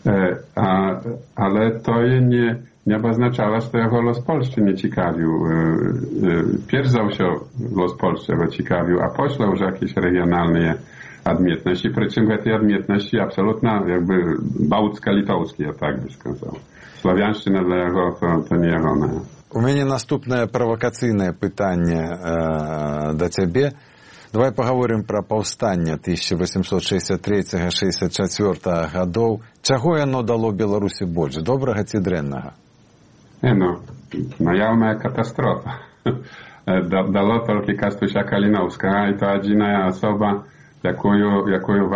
Ale to nie oznaczało, że jego los Polski nie ciekawił. Pierzał się los Polski go ciekawił, a pośle już jakieś regionalne odmietności, przy czym te odmietności absolutna jakby bałtycko-litowskie, ja tak by сказал. Sławiańszczyna dla jego to nie jego. У мяне наступнае правакацыйнае пытанне да цябе. Давай паговорым пра паўстанне 1863-64 гадоў. Чаго яно дало Беларусі больш, добрага ці дрэннага? Najawna katastrofa. Dalo tylko Kastusia Kalinowska i to jedyna osoba, jaką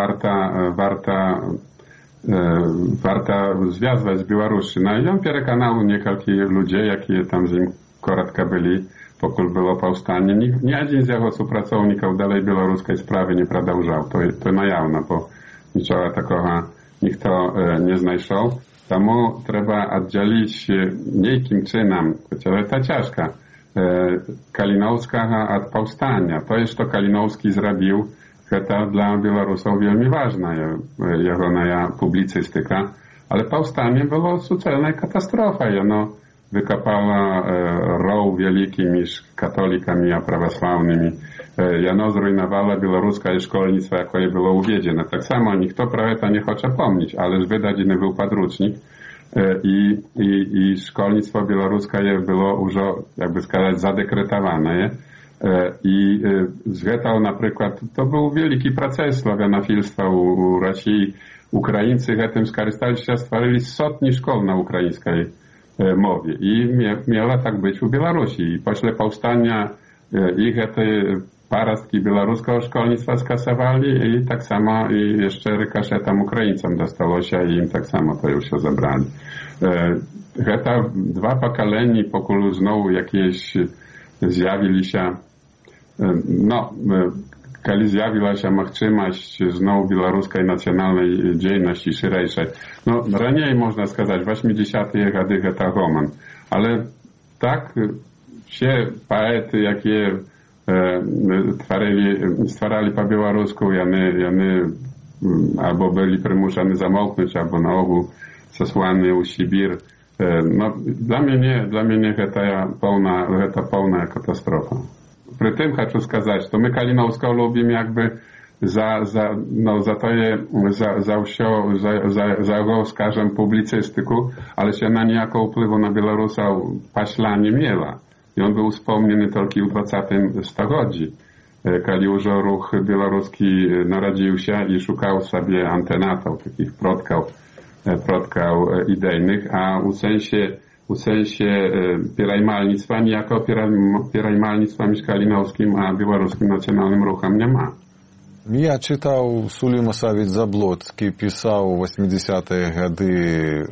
warta związać z Białorusiną. I on przekonał niektórych ludzi, jakie tam z nim krótko byli, pokój było powstanie. Ni jeden z jego współpracowników dalej białoruskiej sprawy nie продолжał. To najawne, bo niczego takiego nikt nie znajшов. Тому треба oddzielić niejakim czynem, chociaż to ciężko, Kalinowskiego od powstania. To jest, co Kalinowski zrobił, to dla Białorusów bardzo ważna jego publicystyka, ale powstanie było sucelna katastrofa. Ono wykopało row wielki między katolikami a prawosławnymi. Ono zrujnowało białoruskie szkolnictwo, jakie było uwiedzione. Tak samo nikt про to nie chce pomnieć, ale wydany był podręcznik i szkolnictwo białoruskie było już, jakby сказать, zadekretowane. I zgetał na przykład, to był wielki proces sławianofilstwa u Rosji. Ukraińcy tym skorzystali się, stworzyli setki szkół na ukraińskiej mowie. I miało tak być u Białorusi. I pośle powstania ich te parastki białoruskiego szkolnictwa skasowali i tak samo i jeszcze rykoszetem Ukraińcom dostało się i im tak samo to już się zabrali. To dwa pokolenia, pokój znowu jakieś zjawili się, kiedy zjawiła się możliwość znowu białoruskiej nacjonalnej działalności szerszej. Raniej można сказать, 80-te lata to roman, ale tak się poety, jakie stwarali po białorusku, one albo byli przymuszani zamknąć, albo na ogół zesłani u Sibir. Dla mnie to pełna katastrofa. Przy tym chcę сказать, że my Kalinowską lubimy jakby za jego, skażem, publicystyku, ale się na niejako wpływu na Białorusa paśla nie miała. I on był wspomniany tylko w 20. stuleciu, kiedy już ruch białoruski narodził się i szukał sobie antenatów, takich przodków idejnych, a u sensie pirajmalnictwa niejako pirajmalnictwa między Kalinowskim a białoruskim nacjonalnym ruchem nie ma. Я читав, Суліма Савіч Заблоцький писав у 80-ті годи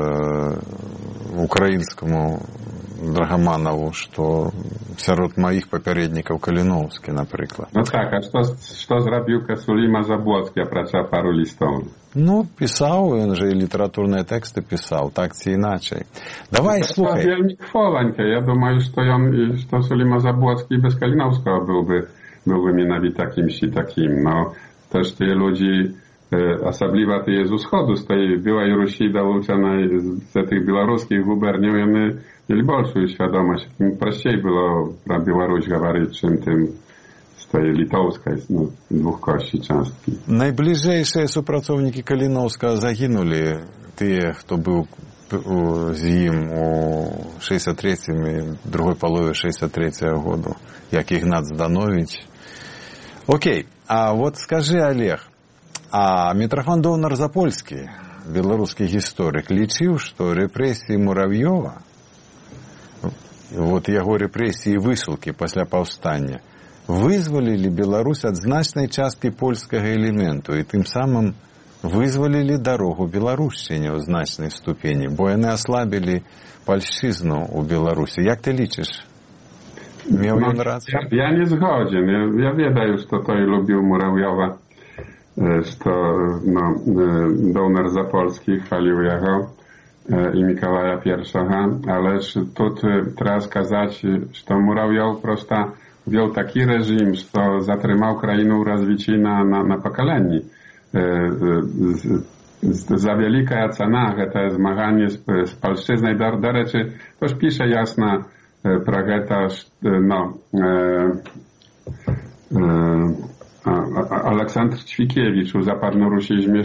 українському Драгоманову, що серед моїх попередників Каліновський, наприклад. Так, а що зробив Суліма Заблоцький, прочитав пару листів? Писав, він же і літературні тексти писав, так чи іначе. Давай, слухай. Це вельми хваленько. Я думаю, що Суліма Заблоцький без Каліновського byłby mianowicie kimś i takim. Też te ludzi, osobliwa te z wschodu, z tej byłej Rusi dołączonej z tych białoruskich guberniów, one mieli большую świadomość. Im prościej było про Białoruś говорить, czym tym z tej litowskiej, dwóch kości cząstki. Najbliższe współpracownicy Kalinowskiego zaginuli, te, kto był z nim u 63-м i drugiej połowie 63-го года, jak Ігнат Зданович. Окей, а вот скажи, Олег, а Митрофан Довнар-Запольский, белорусский историк, лічыў, что репрессии Муравьева, вот его репрессии и высылки после повстания, вызволили Беларусь от значной частки польского элементу и тем самым вызволили дорогу беларушчине ў значной ступені, бо яны ослабили польшчызну у Беларусі. Як ты лічыш? Ja nie zgodzien. Ja wiedziałem, że to i lubił Murawiowa, że Довнар-Запольski chwalił jego. i Mikołaja I, ależ tu trzeba сказать, что Муравьев просто вел такий режим, что затримав країну у развитии на поколінні. Za wielka cena to zmaganie z palszczyzną. Do rzeczy, toż pisze jasno prageta, no, Aleksandr Ćwikiewicz u zapadnorusizmie,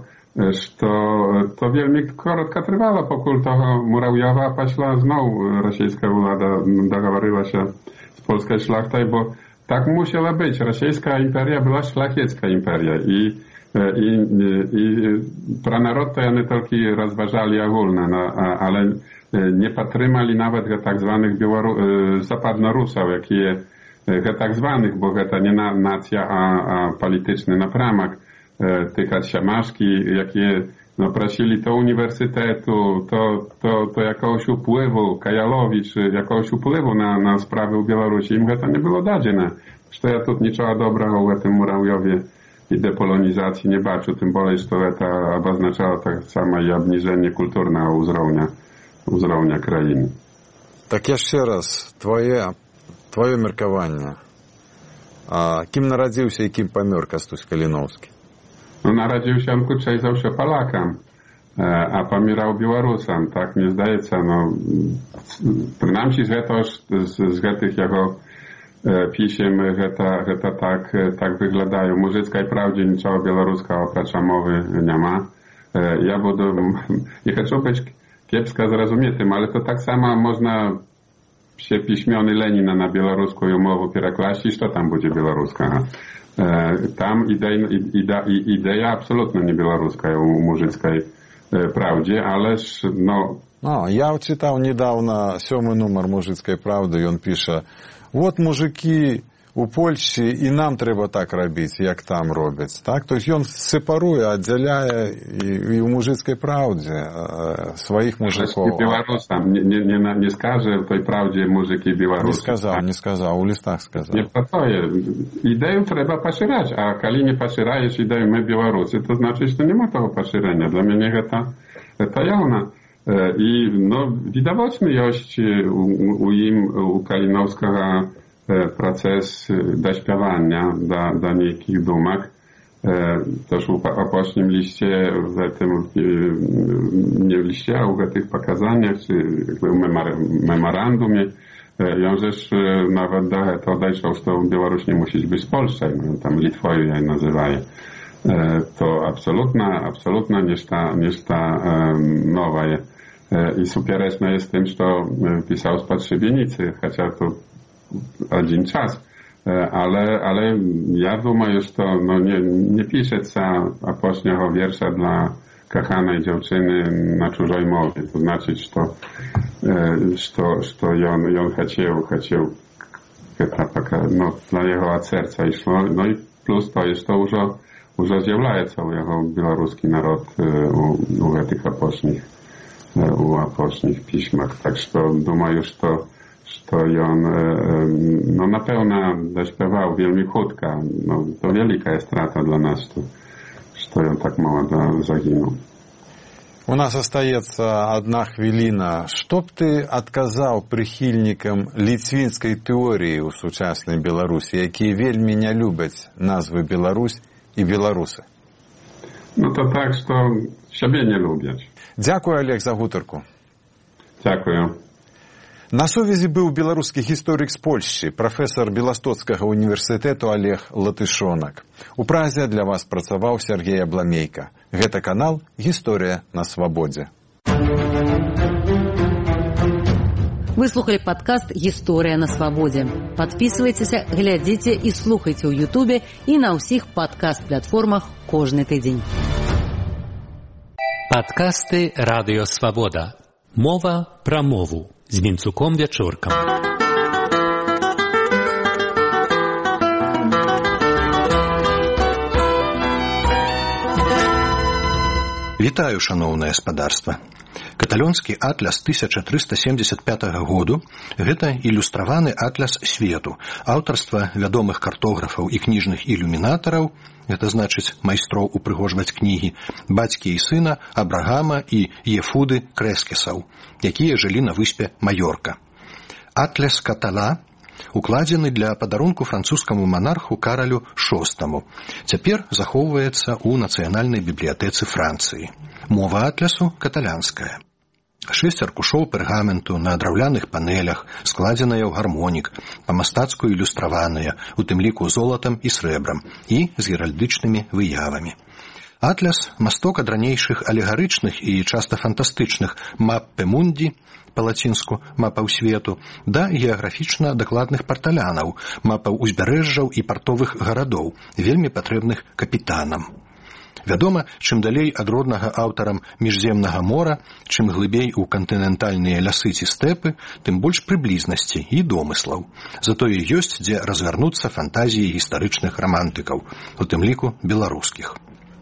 to wielmi krótko trwało, pokół toho Murawjowa, pośla znowu rosyjska władza dogowaryła się z polskiej szlachтой, bo tak musiała być. Rosyjska imperia była szlachecka imperia i про народ to oni tylko rozważali ogólne, no, ale nie patrymali nawet tak zwanych zapadnorusów, jakie tak zwanych, bo to nie nacja, a polityczny napramak, tylko siamaszki, jakie no, prosili to uniwersytetu, to jakiegoś upływu, Kajalowicz, jakiegoś upływu na sprawy u Białorusi. Im to nie było dadzone. Że ja tu niczego dobrego w tym Murawjowie i depolonizacji nie baczył, tym bardziej, że to oznaczało tak samo i obniżenie kulturnego uzrownia krainy. Tak jeszcze raz, twoje меркаванне. Kim narodził się i kim pomер Костусь Калиновский? No, narodził się on kurczej zawsze Polakom, a pomierał Białorusam, tak mnie zdaje się, no, przynajmniej z tych jego pisiem, że tak wyglądają. Muzycznej prawdzie niczego białoruskiego oprócz mowy nie ma. Ja nie chcę być kiepsko zrozumietym, ale to tak samo można się piśmiony Lenina na białoruską mowę przekłaścić, to tam będzie białoruska. Tam idea absolutnie nie białoruska u muzycznej prawdzie, ależ no... No, ja czytał niedawno 7 numer Мужицкой правды i on pisze: вот мужики у Польщі і нам треба так робити, як там роблять. Так? Тобто він сепарує, відділяє і у Мужицькій правді своїх мужиків. Білорусам не скаже в той правді мужики білоруси. Не сказав, у листах сказав. Не працює. Ідею треба поширяти, а коли не поширяєш ідею ми білоруси, то значить, що нема того поширення. Для мене це явно. I no, widoczny jest u Kalinowskiego proces dośpiewania do niekich dumak. Też w opocznym liście, w tym nie w liście, a w tych pokazaniach, czy w memorandumie, on rzecz nawet to dojrzał, że Białoruś nie musi być z Polską, tam Litwoju jej nazywają. To absolutna nieszta nowa jest. I supiereczne jest tym, że pisał z Podszybienicy, chociaż to один czas. Ale ja думаю, że to no, nie pisze opocznego wiersza dla kochanej dziewczyny na cudzej mowie. To znaczy, że on chciał no, dla jego od serca išlo. No i plus to jest to już zjawляє cały jego białoruski naród u tych opocznych piśmach. Tak, że думаю, że on no, na pewno dośpiewał wielmi chłodka. No, to wielka jest strata dla nas, że on tak mało zaginął. У нас остается 1 хвилина. Что б ты отказал прихильникам ліцвінської теорії у сучасній Білорусі, які вельми не люблять назви Білорусь і білоруси? No to tak, że siebie nie lubię. Дякую, Олег, за гутарку. Дякую. На сувязі быў беларускі гісторык з Польшчы, прафесар Беластоцкага універсітэту Олег Латышонак. У Празе для вас працаваў Сергей Абламейка. Гэта канал «Гісторыя на свабодзе». Вы слухали падкаст «Гісторыя на свабодзе». Падпісвайцеся, глядзіце і слухайце ў Ютубе і на ўсіх падкаст-платформах кожны тыдзень. Падкасты «Радыё Свабода». Мова пра мову з Мінцуком Вячоркам. Вітаю, шаноўнае гаспадарства. Каталонскі атляс 1375 году – гэта ілюстраваны атляс свету, аўтарства вядомых картографаў і кніжных ілюмінатараў, гэта значыць майстроў упрыгожваць кнігі, бацькі і сына Абрагама і Ефуды Крэскесаў, якія жылі на выспе Майорка. Атляс Катала укладзены для падарунку французскаму манарху Каралю VI. Цяпер захоўваецца ў Нацыянальнай бібліятэцы Францыі. Мова атлясу каталянская. 6 аркушоў пергаменту на драўляных панелях, складзеныя ў гармонік, па-мастацку ілюстраваныя, у тым ліку золатам і срэбрам, і з геральдычнымі выявамі. Атляс – масток ад ранейшых алегарычных і часта фантастычных маппе мунді, па-лацінску мапаў свету, да геаграфічна дакладных парталянаў, мапаў узбярэжжаў і партовых гарадоў, вельмі патрэбных капітанам. Вядома, чым далей ад роднага аўтарам міжземнага мора, чым глыбей у кантынентальныя лясы ці стэпы, тым больш прыблізнасці і домыслаў. Затое ёсць, дзе разгарнуцца фантазіі гістарычных рамантыкаў, у тым ліку беларускіх.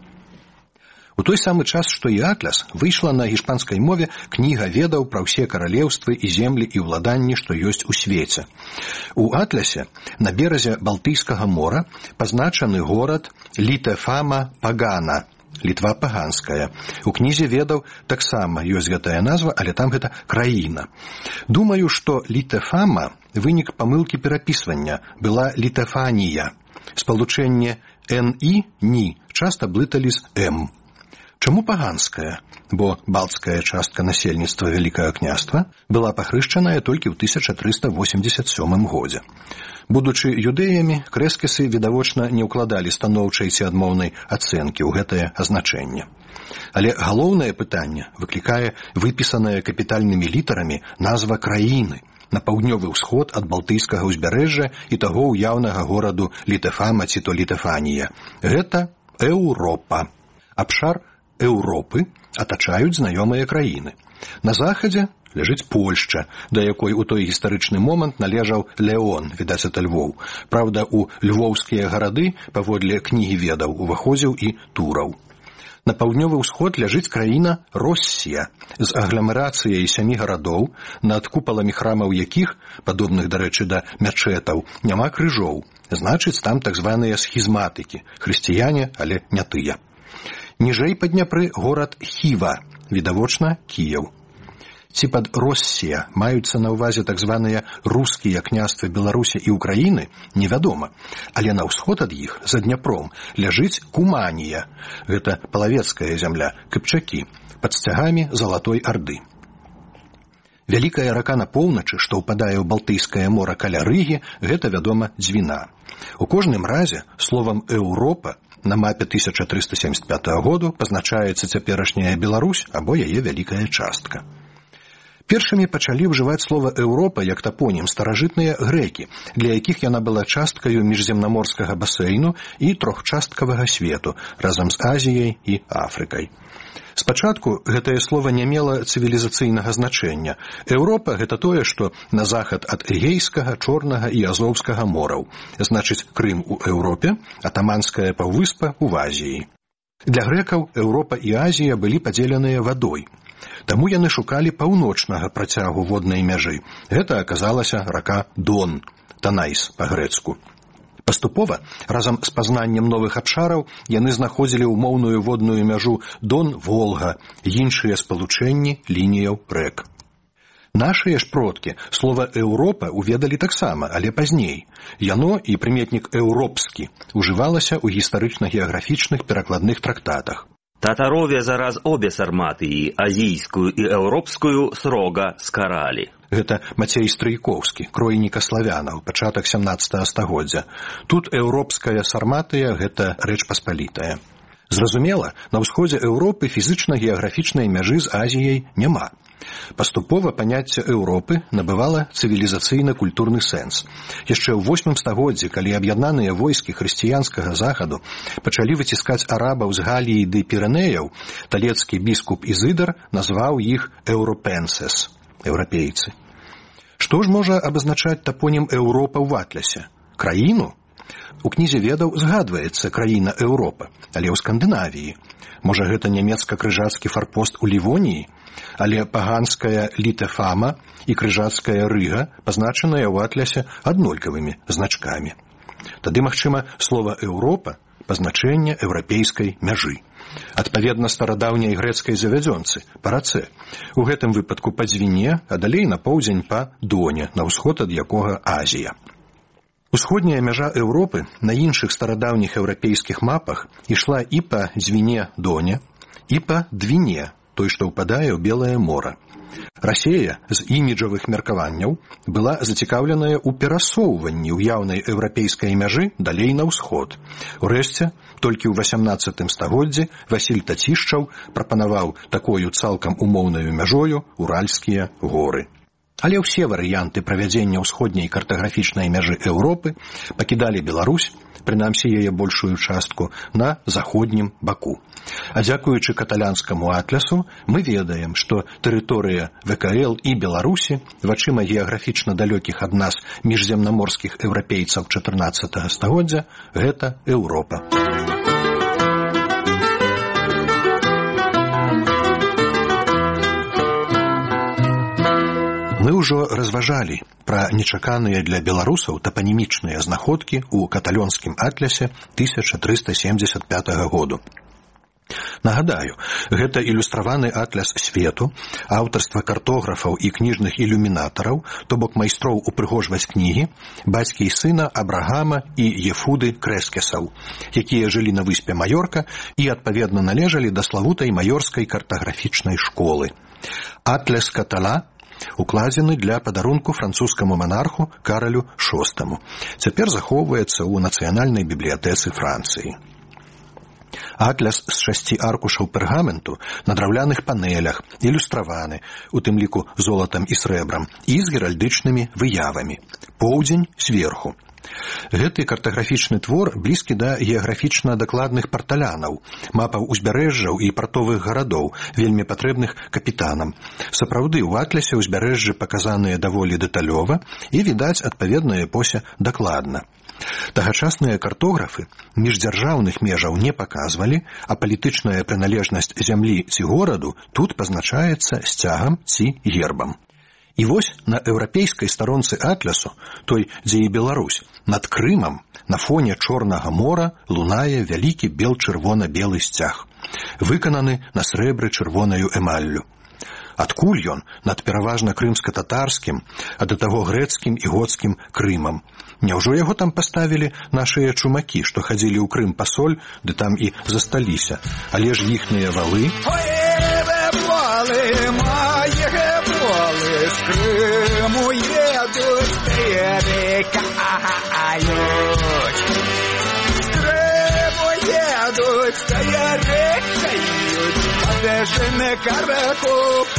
У той самы час, што і атляс, выйшла на гішпанскай мове кніга ведаў пра ўсе каралеўствы і землі і ўладанні, што ёсць у свеце. У атлясе на беразе Балтыйскага мора пазначаны горад Літефама Пагана, Літва паганская. У кнізе ведаў таксама ёсць гэтая назва, але там гэта краіна. Думаю, што Літефама – вынік памылкі перапісвання, была Літефанія. Спалучэнне «н» – «ні» часта блыталі з «м». Чаму паганская? Бо балтская частка насельніцтва Вялікага княства была пахрышчаная толькі ў 1387 годзе. Будучы юдэямі, крэскесы відавочна не ўкладалі станоўчай ці адмоўнай ацэнкі ў гэтае азначэнне. Але галоўнае пытанне выклікае выпісаная капітальнымі літарамі назва краіны на паўднёвы ўсход ад Балтыйскага ўзбярэжжа і таго ўяўнага гораду Літефама ці то Літефанія. Гэта Еўропа. Абшар Еўропы атачаюць знаёмыя краіны. На захадзе ляжыць Польшча, да якой у той гістарычны момант належаў Леон, відаць, ад Львоў. Праўда, у львоўскія гарады, паводле кнігі ведаў, уваходзіў і Тураў. На паўднёвы ўсход ляжыць краіна Россія з агламерацыяй 7 гарадоў, над купаламі храмаў якіх, падобных, дарэчы, да мячэтаў, няма крыжоў. Значыць, там так званыя схізматыкі, хрысціяне, але не тыя. Ніжэй па Дняпры горад Хіва, відавочна Кіеў. Ці пад Россія маюцца на ўвазе так званыя рускія княствы Беларусі і Украіны, невядома. Але на ўсход ад іх, за Дняпром, ляжыць Куманія. Гэта палавецкая зямля, Кыпчакі, пад сцягамі Залатой Арды. Вялікая рака на поўначы, што ўпадае ў Балтыйскае мора каля Рыгі, гэта, вядома, Дзвіна. У кожным разе словам «Еўропа» на мапе 1375 году пазначаецца цяперашняя Беларусь або яе вялікая частка. Першымі пачалі ўжываць слова «Еўропа» як тапонім старажытныя грэкі, для якіх яна была часткаю міжземнаморскага басейну і трохчасткавага свету разам з Азіяй і Афрыкай. Спачатку гэтае слова не мела цывілізацыйнага значэння. Еўропа – гэта тое, што на захад ад Эгейскага, Чорнага і Азоўскага мораў. Значыць, Крым у Еўропе, а Таманская паўвыспа ў Азіі. Для грэкаў Еўропа і Азія былі падзеленыя вадой. Таму яны шукалі паўночнага працягу воднай мяжы. Гэта аказалася рака Дон, Танайс па-грэцку. Паступова, разам з пазнаннем новых абшараў, яны знаходзілі ўмоўную водную мяжу Дон-Волга, іншыя спалучэнні лініяў рэк. Нашыя ж продкі слова «Еўропа» уведалі таксама, але пазней. Яно і прыметнік «еўропскі» ужывалася ў гістарычна-геаграфічных перакладных трактатах. Татарове зараз обе сарматыі, азійскую і еўропскую, срога скаралі. Гэта Мацей Стрыйкоўскі, кройніка славянаў, пачатак 17 стагоддзя. Тут еўропская сарматыя – гэта рэч паспалітая. Зразумела, на ўсходзе Еўропы фізычна-геаграфічнай мяжы з Азіяй няма. Паступова паняцце Еўропы набывала цывілізацыйна-культурны сэнс. Яшчэ ў 8 стагоддзі, калі аб'яднаныя войскі хрысціянскага захаду пачалі выціскаць арабаў з Галіі ды Пірэнеяў, талецкі біскуп Ізыдар назваў іх «еўропенсес» – еўрапейцы. Што ж можа абазначаць тапонім Еўропа ў атлясе? Краіну? У кнізе ведаў згадваецца краіна Еўропа, але ў Скандынавіі. Можа, гэта нямецка-крыжацкі фарпост у Лівоніі? але паганская літэфама і крыжацкая рыга пазначаныя ў атлясе аднолькавымі значкамі. Тады, магчыма, слова «Еўропа» пазначэнне еўрапейскай мяжы. Адпаведна старадаўняй грэцкай завядзёнцы, па рацэ. У гэтым выпадку па Дзвіне, а далей на поўдзень па Доне, на ўсход ад якога Азія. Усходняя мяжа Еўропы на іншых старадаўніх еўрапейскіх мапах ішла і па Дзвіне-Доне, і па Двіне, той, што ўпадае ў Белае мора. Расея з іміджавых меркаванняў была зацікаўленая ў перасоўванні ўяўнай еўрапейскай мяжы далей на ўсход. Урэшце, толькі ў 18 стагоддзі Васіль Тацішчаў прапанаваў такою цалкам умоўнаю мяжою Уральскія горы. Але ўсе варыянты правядзення ўсходняй картаграфічнай мяжы Еўропы пакідалі Беларусь, прынамсі яе большую частку, на заходнім баку. А дзякуючы каталянскаму атлясу мы ведаем, што тэрыторыя ВКЛ і Беларусі вачыма геаграфічна далёкіх ад нас міжземнаморскіх еўрапейцаў 14 стагоддзя – гэта Еўропа. Мы ўжо разважалі пра нечаканыя для беларусаў тапанімічныя знаходкі ў каталёнскім атлясе 1375 году. Нагадаю, гэта ілюстраваны атляс свету, аўтарства картографаў і кніжных ілюмінатараў, то бок майстроў упрыгожваць кнігі, бацькі і сына Абрагама і Ефуды Крэскесаў, якія жылі на выспе Маёрка і адпаведна належалі да славутай маёрскай картаграфічнай школы. Атляс Катала укладзены для падарунку французскаму манарху Каралю VI. Цяпер захоўваецца ў Нацыянальнай бібліятэцы Францыі. Атляс з 6 аркушаў пергаменту на драўляных панелях, ілюстраваны, у тым ліку золатам і срэбрам, і з геральдычнымі выявамі. Поўдзень зверху. Гэты картаграфічны твор блізкі да геаграфічна дакладных парталянаў, мапаў узбярэжжаў і партовых гарадоў, вельмі патрэбных капітанам. Сапраўды, у атлясе ўзбярэжжы паказаныя даволі дэталёва і, відаць, адпаведна эпосе дакладна. Тагачасныя картографы міждзяржаўных межаў не паказвалі, а палітычная прыналежнасць зямлі ці гораду тут пазначаецца сцягам ці гербам. І вось на еўрапейскай старонцы атлясу, той, дзе і Беларусь, над Крымам, на фоне Чорнага мора лунае вялікі бел-чырвона-белы сцяг, выкананы на срэбры чырвонаю эмаллю. Адкуль ён над пераважна крымска-татарскім, а да таго грэцкім і гоцкім Крымам? Няўжо яго там паставілі нашыя чумакі, што хадзілі ў Крым па соль, ды там і засталіся? Але ж іхныя валы... З Крыму едуць, перекаюць. З Крыму едуць, перекаюць. Падэжны карку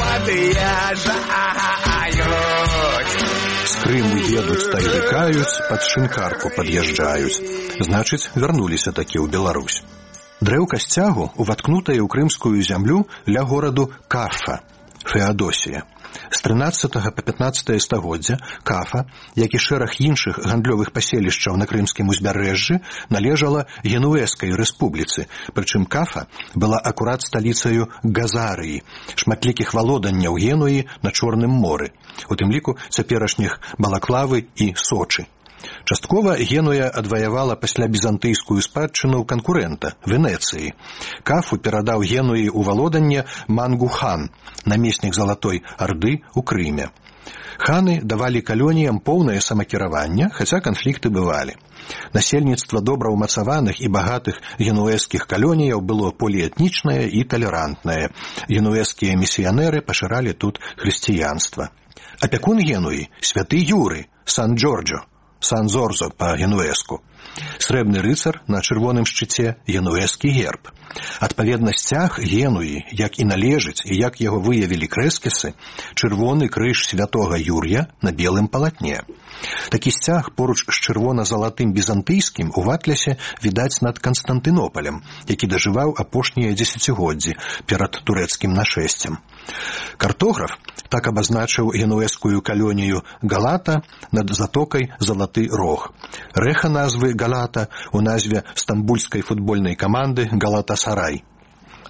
пад'язджаюць. З Крыму едуць, перекаюць, пад шынкарку пад'язджаюць. Значыць, вярнуліся такі ў Беларусь. Дрэўка сцягу уваткнутая ў крымскую зямлю ля гораду Кафа, Феадосія. З 13 па 15 стагоддзя Кафа, як і шэраг іншых гандлёвых паселішчаў на крымскім узбярэжжы, належала Генуэзскай рэспубліцы, прычым Кафа была акурат сталіцаю Газарыі, шматлікіх валоданняў Генуі на Чорным моры, у тым ліку цяперашніх Балаклавы і Сочы. Часткова Генуя адваявала пасля бізантыйскую спадчыну канкурэнта, Венецыі. Кафу перадаў Генуі ў валоданне Мангу-хан, намеснік Залатой Арды ў Крыме. Ханы давалі калоніям поўнае самакіраванне, хаця канфлікты бывалі. Насельніцтва добра ўмацаваных і багатых генуэзскіх калоніяў было поліэтнічнае і талерантнае. Генуэзскія місіянеры пашыралі тут хрысціянства. Апякун Генуі – святы Юры, Сан-Джорджо, Сан-Зорзо па-генуэзку. Срэбны рыцар на чырвоным шчыце – генуэзскі герб. Адпаведна сцяг Генуі, як і належыць, і як яго выявілі крэскесы, чырвоны крыж святога Юр'я на белым палатне. Такі сцяг поруч з чырвона-залатым бізантыйскім у атлясе відаць над Канстантынополем, які дажываў апошнія дзесяцігоддзі перад турэцкім нашэсцем. Картограф так абазначыў генуэзскую калонію Галата над затокай Залаты Рог. Рэха назвы Галата у назве стамбульскай футбольнай каманды Галатасарай.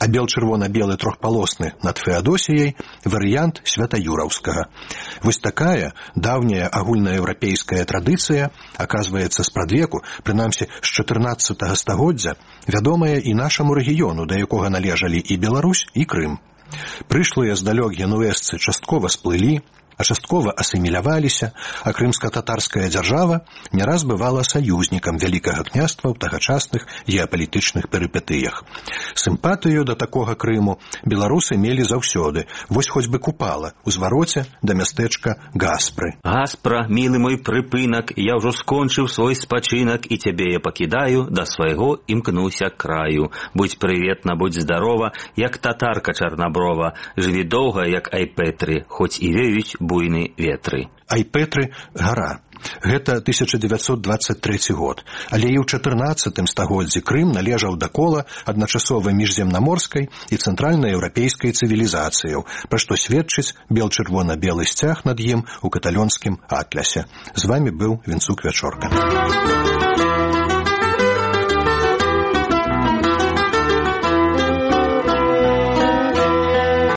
а бел-чырвона-белы трохпалосны над Феадосіяй варыянт святаюраўскага. Вось такая даўняя агульнаеўрапейская традыцыя, аказваецца, спрадвеку, прынамсі з 14 стагоддзя, вядомая і нашаму рэгіёну, да якога належалі і Беларусь, і Крым. Прышлыя здалёк генуэзцы часткова сплылі, а часткова асіміляваліся, а крымска-татарская дзяржава не раз бывала саюзнікам Вялікага княства ў тагачасных геапалітычных перыпетыях. Сімпатыю да такога Крыму беларусы мелі заўсёды, вось хоць бы Купала, у звароце да мястэчка Гаспры. Гаспра, мілы мой прыпынак, я ўжо скончыў свой спачынак, і цябе я пакідаю, да свайго імкнуся краю. Будь прыветна, будь здарова, як татарка чарнаброва, жыві доўга, як Айпетры, хоць і веюць буйны ветры. Айпетры – гара. Гэта 1923 год. Але і ў 14 стагоддзі Крым належаў да кола адначасова міжземнаморскай і цэнтральнаеўрапейскай цывілізацыяў, пра што сведчыць бел-чырвона-белы сцяг над ім у каталонскім атлясе. З вамі быў Вінцук Вячорка.